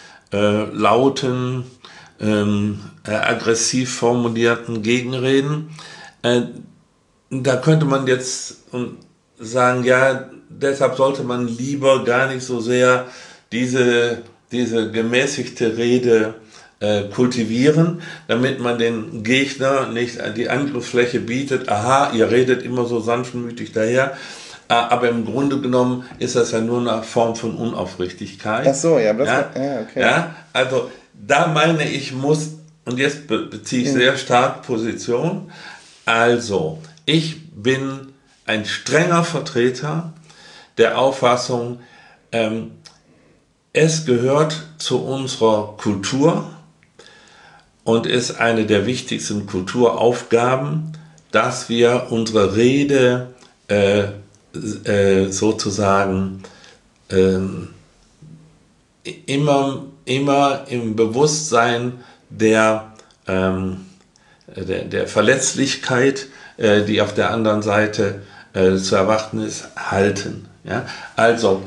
äh, lauten, ähm, äh, aggressiv formulierten Gegenreden. Äh, da könnte man jetzt sagen, ja, deshalb sollte man lieber gar nicht so sehr diese, diese gemäßigte Rede äh, kultivieren, damit man den Gegner nicht die Angriffsfläche bietet, aha, ihr redet immer so sanftmütig daher. Aber im Grunde genommen ist das ja nur eine Form von Unaufrichtigkeit. Ach so, ja, aber das ja, war, ja, okay. Ja, also da meine ich, muss, und jetzt be- beziehe ich mhm. sehr stark Position, also ich bin ein strenger Vertreter der Auffassung, ähm, es gehört zu unserer Kultur und ist eine der wichtigsten Kulturaufgaben, dass wir unsere Rede äh, Äh, sozusagen ähm, immer, immer im Bewusstsein der, ähm, der, der Verletzlichkeit, äh, die auf der anderen Seite äh, zu erwarten ist, halten. Ja? Also,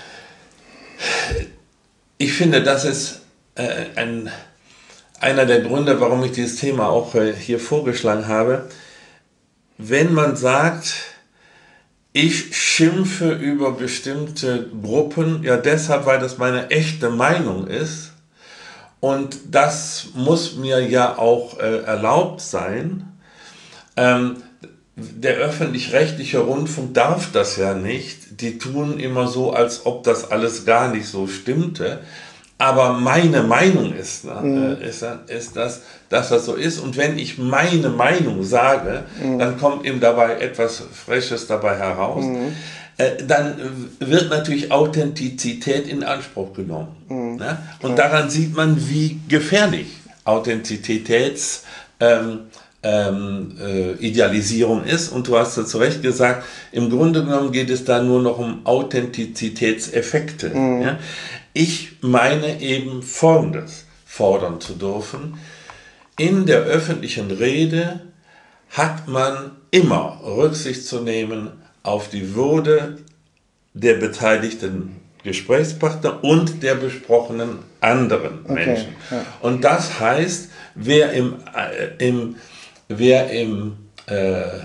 ich finde, das ist äh, ein, einer der Gründe, warum ich dieses Thema auch äh, hier vorgeschlagen habe. Wenn man sagt, ich schimpfe über bestimmte Gruppen, ja deshalb, weil das meine echte Meinung ist. Und das muss mir ja auch äh, erlaubt sein. Ähm, der öffentlich-rechtliche Rundfunk darf das ja nicht. Die tun immer so, als ob das alles gar nicht so stimmte. Aber meine Meinung ist, mhm. äh, ist, ist das, dass das so ist. Und wenn ich meine Meinung sage, mhm. dann kommt eben dabei etwas Freches dabei heraus. Mhm. Äh, dann wird natürlich Authentizität in Anspruch genommen. Mhm. Ne? Und ja. daran sieht man, wie gefährlich Authentizitäts ähm, ähm, äh, Idealisierung ist. Und du hast ja zu Recht gesagt, im Grunde genommen geht es da nur noch um Authentizitätseffekte. Mhm. Ja? Ich meine eben Folgendes fordern zu dürfen. In der öffentlichen Rede hat man immer Rücksicht zu nehmen auf die Würde der beteiligten Gesprächspartner und der besprochenen anderen okay, Menschen. Ja. Und das heißt, wer im, äh, im, wer im äh, äh,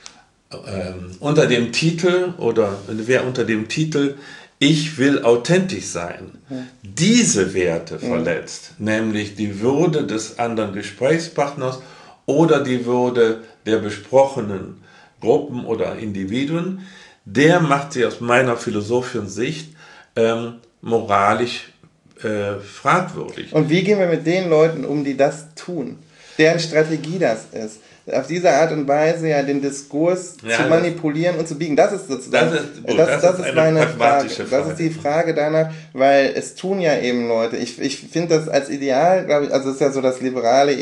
unter dem Titel oder wer unter dem Titel Ich will authentisch sein, ja. diese Werte ja. verletzt, nämlich die Würde des anderen Gesprächspartners oder die Würde der besprochenen Gruppen oder Individuen, der macht sie aus meiner philosophischen Sicht ähm, moralisch äh, fragwürdig. Und wie gehen wir mit den Leuten um, die das tun? Deren Strategie das ist. Auf diese Art und Weise ja den Diskurs ja, zu manipulieren und zu biegen. Das ist sozusagen, das ist, gut, das, das, das ist, ist meine Frage. Frage. Das ist die Frage danach, weil es tun ja eben Leute. Ich, ich finde das als Ideal, glaube ich, also es ist ja so das liberale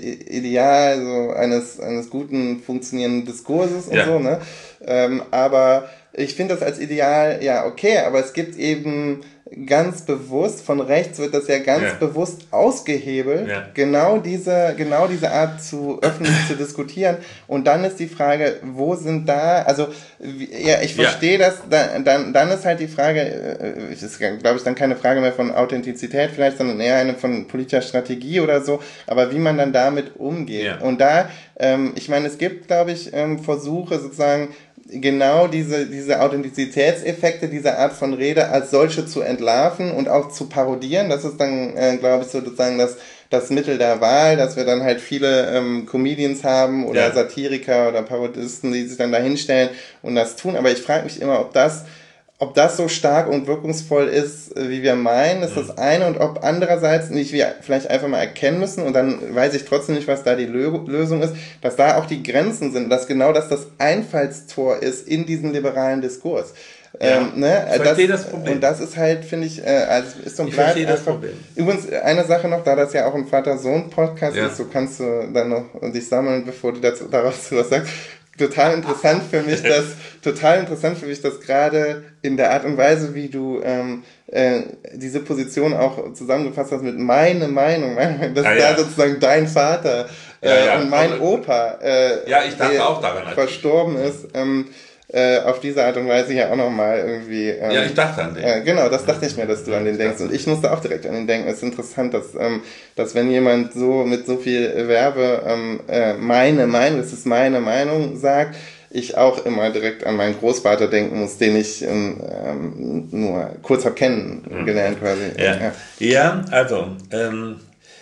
Ideal so eines, eines guten, funktionierenden Diskurses und ja. so, ne? Ähm, aber ich finde das als Ideal, ja, okay, aber es gibt eben ganz bewusst, von rechts wird das ja ganz ja. bewusst ausgehebelt, ja. genau diese, genau diese Art zu öffentlich zu diskutieren. Und dann ist die Frage, wo sind da, also, ja, ich verstehe ja. das, dann, dann, dann ist halt die Frage, das ist, glaube ich, dann keine Frage mehr von Authentizität vielleicht, sondern eher eine von politischer Strategie oder so, aber wie man dann damit umgeht. Ja. Und da, ähm, ich meine, es gibt, glaube ich, ähm, Versuche sozusagen, genau diese, diese Authentizitätseffekte dieser Art von Rede als solche zu entlarven und auch zu parodieren. Das ist dann, äh, glaube ich, sozusagen das, das Mittel der Wahl, dass wir dann halt viele ähm, Comedians haben oder ja. Satiriker oder Parodisten, die sich dann da hinstellen und das tun. Aber ich frage mich immer, ob das ob das so stark und wirkungsvoll ist, wie wir meinen, ist das eine, und ob andererseits nicht wir vielleicht einfach mal erkennen müssen, und dann weiß ich trotzdem nicht, was da die Lösung ist, dass da auch die Grenzen sind, dass genau das das Einfallstor ist in diesen liberalen Diskurs. Ja, ähm, ne? Ich verstehe das, das Problem. Und das ist halt, finde ich, äh, also ist und bleibt einfach. Das Problem. Übrigens, eine Sache noch, da das ja auch ein Vater-Sohn-Podcast ja. ist, so kannst du dann noch dich sammeln, bevor du dazu, daraus was sagst. Total interessant für mich, dass total interessant für mich, dass gerade in der Art und Weise, wie du ähm, äh, diese Position auch zusammengefasst hast mit meine Meinung, dass ja, ja. da sozusagen dein Vater äh, ja, ja. und mein Aber, Opa, äh, ja, ich dachte auch daran, verstorben ist. Ähm, Äh, auf diese Art und Weise ja auch nochmal irgendwie... Ähm, ja, ich dachte an den. Äh, genau, das dachte ich mir, dass du an den denkst. Und ich musste auch direkt an den denken. Es ist interessant, dass, ähm, dass wenn jemand so mit so viel Werbe ähm, äh, meine Meinung, das ist meine Meinung, sagt, ich auch immer direkt an meinen Großvater denken muss, den ich ähm, nur kurz habe kennengelernt quasi. Ja, ja. ja also... Ähm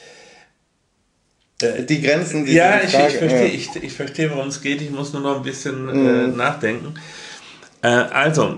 Die Grenzen, die Ja, ich, ich verstehe, ich, ich verstehe, worum es geht. Ich muss nur noch ein bisschen mhm. äh, nachdenken. Äh, also,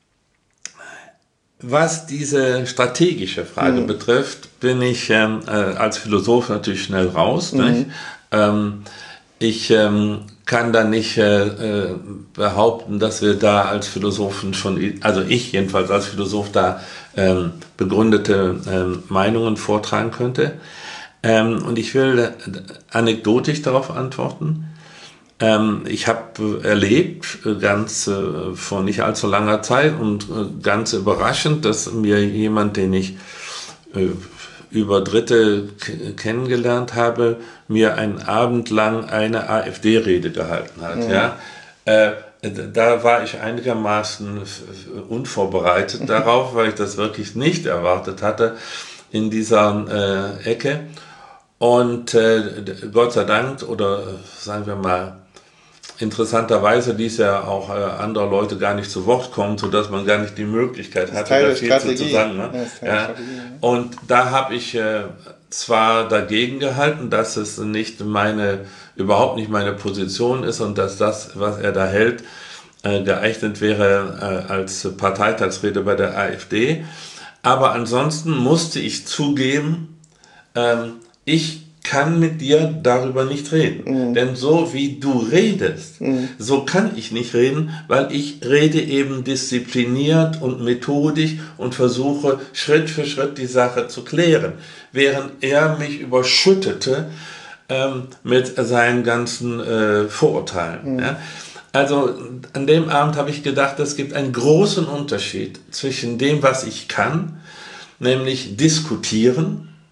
was diese strategische Frage mhm. betrifft, bin ich ähm, äh, als Philosoph natürlich schnell raus. Mhm. Nicht? Ähm, ich ähm, kann da nicht äh, behaupten, dass wir da als Philosophen schon, also ich jedenfalls als Philosoph da ähm, begründete ähm, Meinungen vortragen könnte. Ähm, und ich will anekdotisch darauf antworten. Ähm, ich habe erlebt, ganz äh, vor nicht allzu langer Zeit und äh, ganz überraschend, dass mir jemand, den ich äh, über Dritte k- kennengelernt habe, mir einen Abend lang eine AfD-Rede gehalten hat. Mhm. Ja? Äh, da war ich einigermaßen unvorbereitet darauf, weil ich das wirklich nicht erwartet hatte in dieser äh, Ecke. Und äh, Gott sei Dank, oder sagen wir mal, interessanterweise ließ er auch äh, andere Leute gar nicht zu Wort kommen, sodass man gar nicht die Möglichkeit hatte, da viel zu, zu sagen. Ne? Ja, ja. Und da habe ich äh, zwar dagegen gehalten, dass es nicht meine, überhaupt nicht meine Position ist und dass das, was er da hält, äh, geeignet wäre äh, als Parteitagsrede bei der AfD. Aber ansonsten musste ich zugeben, ähm, ich kann mit dir darüber nicht reden. Mhm. Denn so wie du redest, mhm. so kann ich nicht reden, weil ich rede eben diszipliniert und methodisch und versuche Schritt für Schritt die Sache zu klären. Während er mich überschüttete ähm, mit seinen ganzen äh, Vorurteilen. Mhm. Ja? Also an dem Abend habe ich gedacht, es gibt einen großen Unterschied zwischen dem, was ich kann, nämlich diskutieren,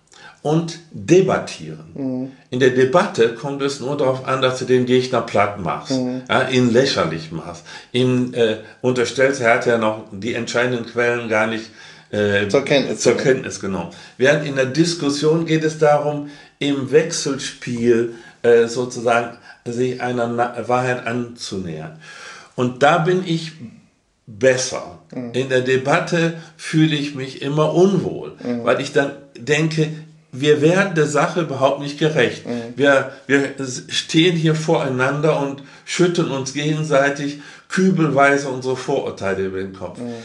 und debattieren. Mhm. In der Debatte kommt es nur darauf an, dass du den Gegner platt machst, mhm. ja, ihn lächerlich machst, ihm äh, unterstellst, er hat ja noch die entscheidenden Quellen gar nicht äh, zur, Kenntnis, zur Kenntnis genommen. Während in der Diskussion geht es darum, im Wechselspiel äh, sozusagen sich einer Na- Wahrheit anzunähern. Und da bin ich besser. Mhm. In der Debatte fühle ich mich immer unwohl, mhm. weil ich dann denke, wir werden der Sache überhaupt nicht gerecht. Mhm. Wir, wir stehen hier voreinander und schütten uns gegenseitig kübelweise unsere Vorurteile über den Kopf. Mhm.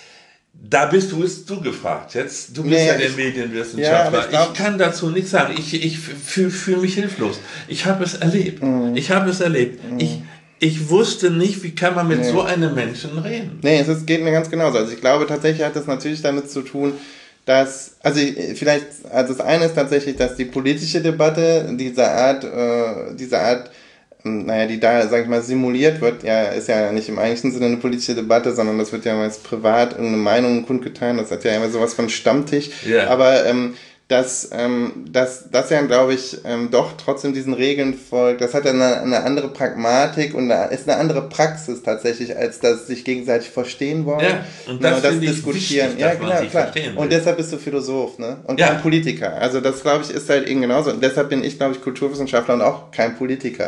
Da bist du, bist du gefragt. Jetzt, du bist nee, ja der ich, Medienwissenschaftler. Ja, ich, glaub, ich kann dazu nichts sagen. Ich, ich fühle fühl mich hilflos. Ich habe es erlebt. Mhm. Ich habe es erlebt. Mhm. Ich, ich wusste nicht, wie kann man mit nee. so einem Menschen reden. Nee, es ist, geht mir ganz genauso. Also ich glaube, tatsächlich hat das natürlich damit zu tun, dass, also vielleicht, also das eine ist tatsächlich, dass die politische Debatte dieser Art, äh, dieser Art, naja, die da, sag ich mal, simuliert wird, ja, ist ja nicht im eigentlichen Sinne eine politische Debatte, sondern das wird ja meist privat irgendeine Meinung kundgetan, das hat ja immer sowas von Stammtisch, yeah. aber ähm, dass ähm, dass das ja, glaube ich, ähm, doch trotzdem diesen Regeln folgt. Das hat eine, eine andere Pragmatik und eine, ist eine andere Praxis tatsächlich, als das sich gegenseitig verstehen wollen. Ja, und das, das finde diskutieren. Ich wichtig, ja, genau, klar. Und deshalb bist du Philosoph, ne? Und ja. kein Politiker. Also das, glaube ich, ist halt eben genauso. Und deshalb bin ich, glaube ich, Kulturwissenschaftler und auch kein Politiker.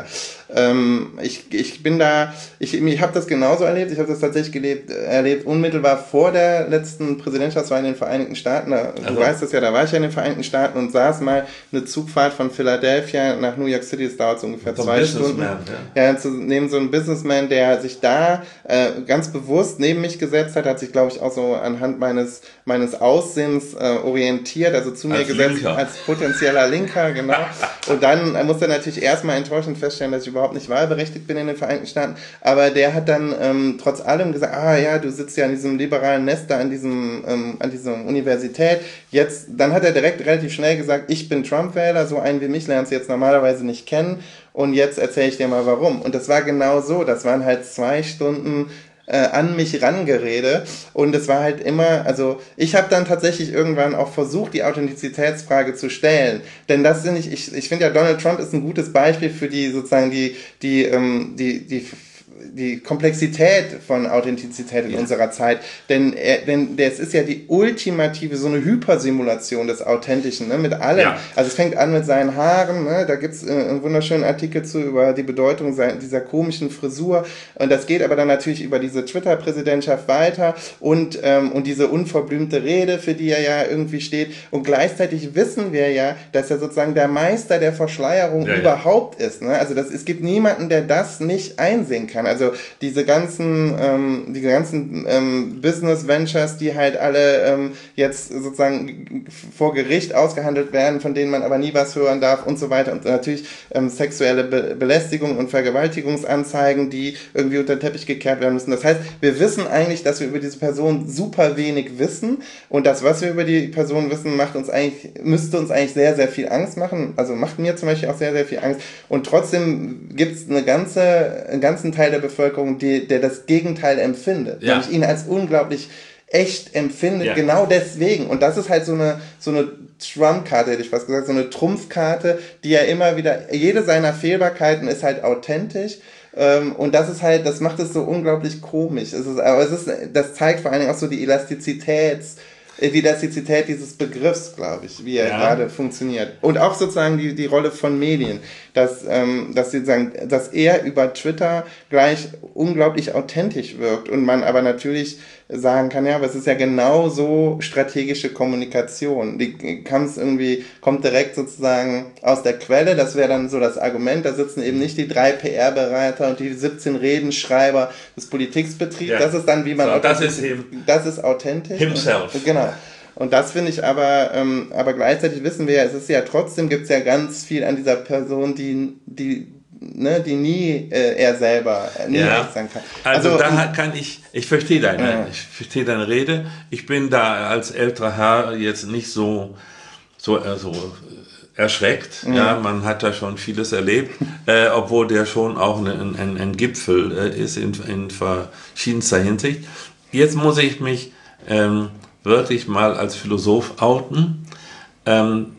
Ähm, ich ich bin da, ich, ich habe das genauso erlebt. Ich habe das tatsächlich gelebt, erlebt unmittelbar vor der letzten Präsidentschaftswahl in den Vereinigten Staaten. Da, also. Du weißt das ja, da war ich ja in den Vereinigten Staaten und saß mal eine Zugfahrt von Philadelphia nach New York City, das dauert so ungefähr so zwei Stunden. Ja, ja zu, neben so einem Businessman, der sich da äh, ganz bewusst neben mich gesetzt hat, hat sich, glaube ich, auch so anhand meines meines Aussehens äh, orientiert, also zu mir als gesetzt Linker. Als potenzieller Linker, genau. Und dann äh, musste er natürlich erstmal enttäuschend feststellen, dass ich überhaupt nicht wahlberechtigt bin in den Vereinigten Staaten, aber der hat dann ähm, trotz allem gesagt, ah ja, du sitzt ja an diesem liberalen Nest da an diesem ähm, an dieser Universität. Jetzt, dann hat er direkt relativ schnell gesagt, ich bin Trump-Wähler, so einen wie mich lernst du jetzt normalerweise nicht kennen und jetzt erzähle ich dir mal warum. Und das war genau so, das waren halt zwei Stunden äh, an mich rangerede und es war halt immer, also ich habe dann tatsächlich irgendwann auch versucht, die Authentizitätsfrage zu stellen, denn das sind ich, ich, ich finde ja, Donald Trump ist ein gutes Beispiel für die sozusagen die, die, ähm, die, die die Komplexität von Authentizität in ja. unserer Zeit, denn er, denn das ist ja die ultimative, so eine Hypersimulation des Authentischen, ne, mit allem. Ja. Also es fängt an mit seinen Haaren, ne, da gibt's äh, einen wunderschönen Artikel zu über die Bedeutung seiner, dieser komischen Frisur und das geht aber dann natürlich über diese Twitter-Präsidentschaft weiter und ähm, und diese unverblümte Rede, für die er ja irgendwie steht und gleichzeitig wissen wir ja, dass er sozusagen der Meister der Verschleierung ja, überhaupt ja. ist, ne? Also das, es gibt niemanden, der das nicht einsehen kann. Also diese ganzen, ähm, die ganzen ähm, Business Ventures, die halt alle ähm, jetzt sozusagen vor Gericht ausgehandelt werden, von denen man aber nie was hören darf und so weiter und natürlich ähm, sexuelle Be- Belästigung und Vergewaltigungsanzeigen, die irgendwie unter den Teppich gekehrt werden müssen. Das heißt, wir wissen eigentlich, dass wir über diese Person super wenig wissen und das, was wir über die Person wissen, macht uns eigentlich, müsste uns eigentlich sehr, sehr viel Angst machen. Also macht mir zum Beispiel auch sehr, sehr viel Angst und trotzdem gibt es eine ganze, einen ganzen Teil der Bevölkerung, die, der das Gegenteil empfindet, ja. nämlich ihn als unglaublich echt empfindet, ja. genau deswegen. Und das ist halt so eine, so eine Trump-Karte, hätte ich fast gesagt, so eine Trumpfkarte, die ja immer wieder, jede seiner Fehlbarkeiten ist halt authentisch. Und das ist halt, das macht es so unglaublich komisch. Es ist, aber es ist, das zeigt vor allen Dingen auch so die Elastizitäts, die Elastizität dieses Begriffs, glaube ich, wie er ja. gerade funktioniert. Und auch sozusagen die, die Rolle von Medien, dass, ähm, dass, sie sagen, dass er über Twitter gleich unglaublich authentisch wirkt und man aber natürlich sagen kann, ja, aber es ist ja genauso strategische Kommunikation. Die kann's irgendwie, kommt direkt sozusagen aus der Quelle, das wäre dann so das Argument, da sitzen eben nicht die drei P R-Berater und die siebzehn Redenschreiber des Politikbetriebs, ja. das ist dann, wie man... So, das ist eben... Das ist authentisch. Himself. Und, genau. Und das finde ich aber, ähm, aber gleichzeitig wissen wir ja, es ist ja trotzdem, gibt es ja ganz viel an dieser Person, die, die, ne, die nie äh, er selber nie ja. echt sein kann. Also, also da kann ich, ich verstehe deine, ja. ich verstehe deine Rede. Ich bin da als älterer Herr jetzt nicht so, so, äh, so erschreckt. Mhm. Ja, man hat da schon vieles erlebt, äh, obwohl der schon auch ein, ein, ein Gipfel äh, ist in, in verschiedenster Hinsicht. Jetzt muss ich mich ähm, wirklich mal als Philosoph outen. Ähm,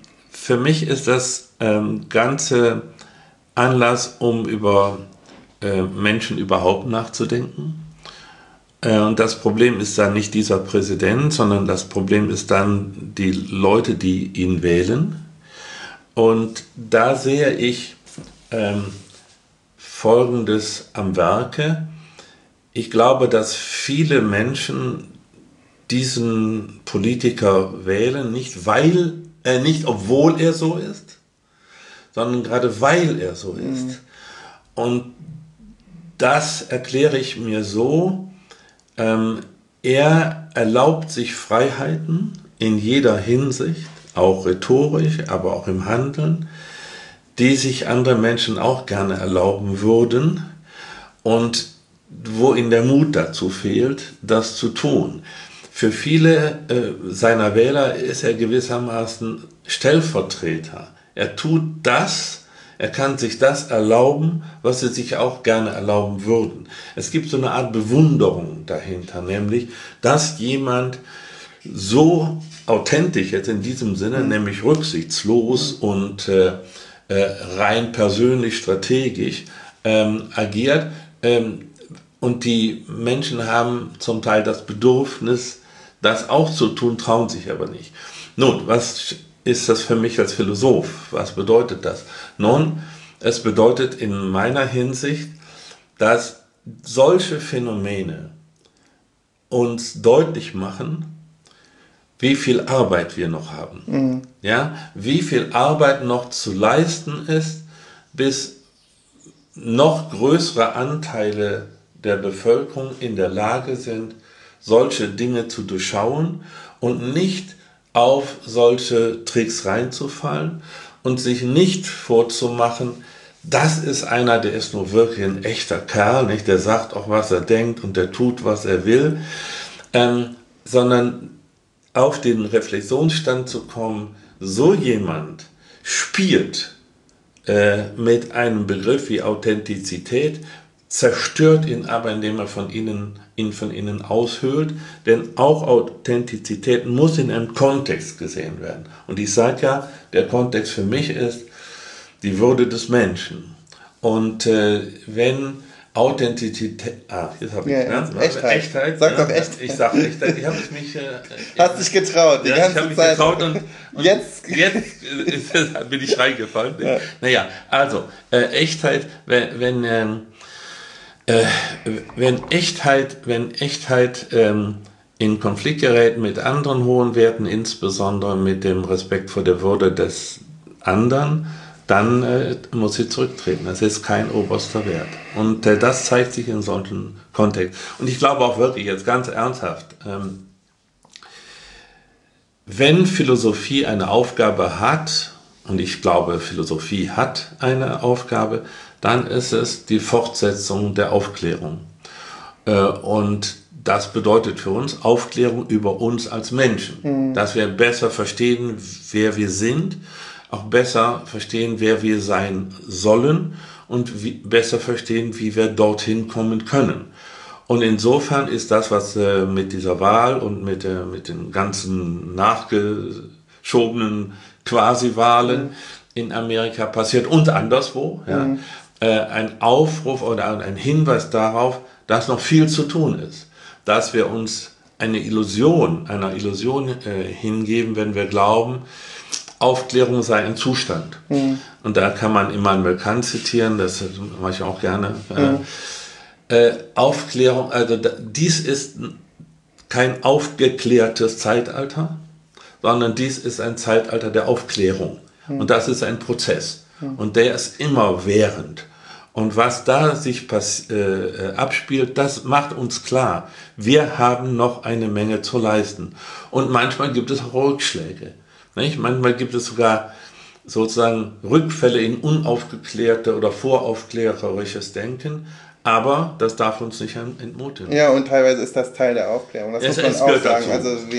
für mich ist das ähm, Ganze Anlass, um über äh, Menschen überhaupt nachzudenken. Äh, und das Problem ist dann nicht dieser Präsident, sondern das Problem ist dann die Leute, die ihn wählen. Und da sehe ich ähm, Folgendes am Werke. Ich glaube, dass viele Menschen diesen Politiker wählen, nicht weil, äh, nicht obwohl er so ist, sondern gerade weil er so ist. Mhm. Und das erkläre ich mir so, ähm, er erlaubt sich Freiheiten in jeder Hinsicht, auch rhetorisch, aber auch im Handeln, die sich andere Menschen auch gerne erlauben würden und wo ihnen der Mut dazu fehlt, das zu tun. Für viele äh, seiner Wähler ist er gewissermaßen Stellvertreter. Er tut das, er kann sich das erlauben, was sie sich auch gerne erlauben würden. Es gibt so eine Art Bewunderung dahinter, nämlich, dass jemand so authentisch jetzt in diesem Sinne, mhm. nämlich rücksichtslos und äh, äh, rein persönlich strategisch ähm, agiert. Ähm, und die Menschen haben zum Teil das Bedürfnis, das auch zu tun, trauen sich aber nicht. Nun, was ist das für mich als Philosoph? Was bedeutet das? Nun, es bedeutet in meiner Hinsicht, dass solche Phänomene uns deutlich machen, wie viel Arbeit wir noch haben. Mhm. Ja? Wie viel Arbeit noch zu leisten ist, bis noch größere Anteile der Bevölkerung in der Lage sind, solche Dinge zu durchschauen und nicht auf solche Tricks reinzufallen und sich nicht vorzumachen, das ist einer, der ist nur wirklich ein echter Kerl, nicht? Der sagt auch, was er denkt und der tut, was er will, ähm, sondern auf den Reflexionsstand zu kommen, so jemand spielt äh, mit einem Begriff wie Authentizität, zerstört ihn aber, indem er von innen, ihn von innen aushöhlt, denn auch Authentizität muss in einem Kontext gesehen werden. Und ich sage ja, der Kontext für mich ist die Würde des Menschen. Und äh, wenn Authentizität, ah, jetzt habe ich, ja, ne? Echtheit. Echtheit. Sag ja, doch Echtheit. Ich sage Echtheit, ich habe es mich... Äh, Hast dich getraut, die ja, ganze ich habe mich Zeit. getraut und, und jetzt, jetzt bin ich reingefallen. Ja. Naja, also, äh, Echtheit, wenn, wenn, ähm, äh, wenn Echtheit, wenn Echtheit ähm, in Konflikt gerät mit anderen hohen Werten, insbesondere mit dem Respekt vor der Würde des anderen, dann äh, muss sie zurücktreten. Das ist kein oberster Wert. Und äh, das zeigt sich in solchen Kontext. Und ich glaube auch wirklich, jetzt ganz ernsthaft, ähm, wenn Philosophie eine Aufgabe hat, und ich glaube, Philosophie hat eine Aufgabe, dann ist es die Fortsetzung der Aufklärung. Äh, und das bedeutet für uns Aufklärung über uns als Menschen. Mhm. Dass wir besser verstehen, wer wir sind, auch besser verstehen, wer wir sein sollen und wie, besser verstehen, wie wir dorthin kommen können. Und insofern ist das, was äh, mit dieser Wahl und mit, äh, mit den ganzen nachgeschobenen Quasi-Wahlen mhm. in Amerika passiert und anderswo, mhm. ja, äh, ein Aufruf oder ein Hinweis darauf, dass noch viel zu tun ist. Dass wir uns eine Illusion, einer Illusion äh, hingeben, wenn wir glauben, Aufklärung sei ein Zustand. Mhm. Und da kann man Immanuel Kant zitieren, das mache ich auch gerne. Mhm. Äh, Aufklärung, also da, dies ist kein aufgeklärtes Zeitalter, sondern dies ist ein Zeitalter der Aufklärung. Mhm. Und das ist ein Prozess. Mhm. Und der ist immerwährend. Und was da sich pass- äh, abspielt, das macht uns klar, wir haben noch eine Menge zu leisten. Und manchmal gibt es auch Rückschläge. Nicht? Manchmal gibt es sogar sozusagen Rückfälle in unaufgeklärte oder voraufklärerisches Denken, aber das darf uns nicht entmutigen. Ja, und teilweise ist das Teil der Aufklärung, das es, muss man es auch sagen. Dazu. Also wie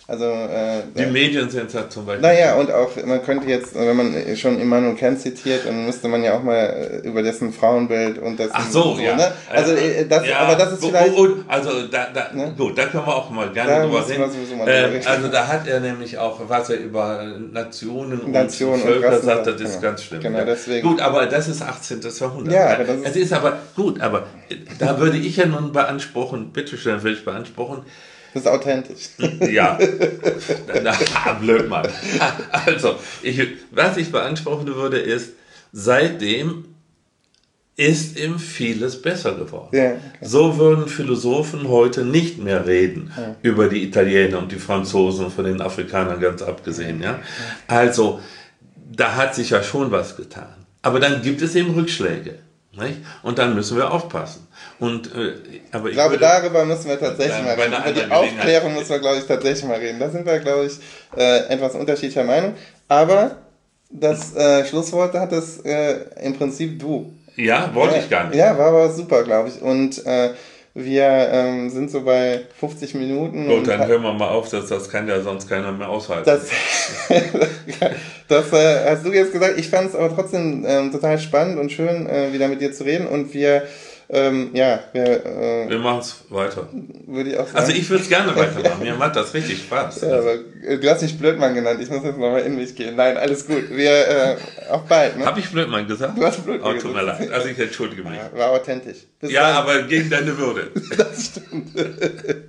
Also, äh, die Medien sind da zum Beispiel. Naja, und auch, man könnte jetzt, wenn man schon Immanuel Kant zitiert, dann müsste man ja auch mal über dessen Frauenbild und dessen... Ach so, so, ja. Ne? Also, das, ja, aber das ist vielleicht... Und, also, da, da, ne? gut, da können wir auch mal gerne da drüber reden. Ähm, also, da hat er nämlich auch, was er über Nationen, Nationen und Völker und sagt, das ist genau. ganz schlimm. Genau, ja. deswegen. Gut, aber das ist achtzehnten. Jahrhundert. Ja, aber das ist, es ist aber, gut, aber da würde ich ja nun beanspruchen, bitteschön, will ich beanspruchen, das ist authentisch. Ja, na, blöd, Mann. Also, ich, was ich beanspruchen würde, ist, seitdem ist ihm vieles besser geworden. Ja, okay. So würden Philosophen heute nicht mehr reden ja. über die Italiener und die Franzosen, von den Afrikanern ganz abgesehen. Ja? Also, da hat sich ja schon was getan. Aber dann gibt es eben Rückschläge. Nicht? Und dann müssen wir aufpassen. Und, äh, aber ich, ich glaube, würde, darüber müssen wir tatsächlich mal reden. Über die Aufklärung müssen wir, glaube ich, tatsächlich mal reden. Da sind wir, glaube ich, äh, etwas unterschiedlicher Meinung. Aber das äh, Schlusswort hat es äh, im Prinzip du. Ja, wollte ja, ich gar nicht. Ja, war aber super, glaube ich. Und äh, wir ähm, sind so bei fünfzig Minuten. Gut, dann hören wir mal auf, dass das kann ja sonst keiner mehr aushalten. Das, das äh, hast du jetzt gesagt. Ich fand es aber trotzdem ähm, total spannend und schön, äh, wieder mit dir zu reden. Und wir, ähm, ja, wir... Äh, wir machen es weiter. Würde ich auch sagen. Also ich würde es gerne weitermachen. Mir macht das richtig Spaß. Ja, aber du hast dich Blödmann genannt. Ich muss jetzt nochmal in mich gehen. Nein, alles gut. Wir, äh, auch bald, ne? Habe ich Blödmann gesagt? Du hast Blödmann oh, tut mir leid. Also ich entschuldige mich. Ja, war authentisch. Bis ja, dann. Aber gegen deine Würde. Das stimmt.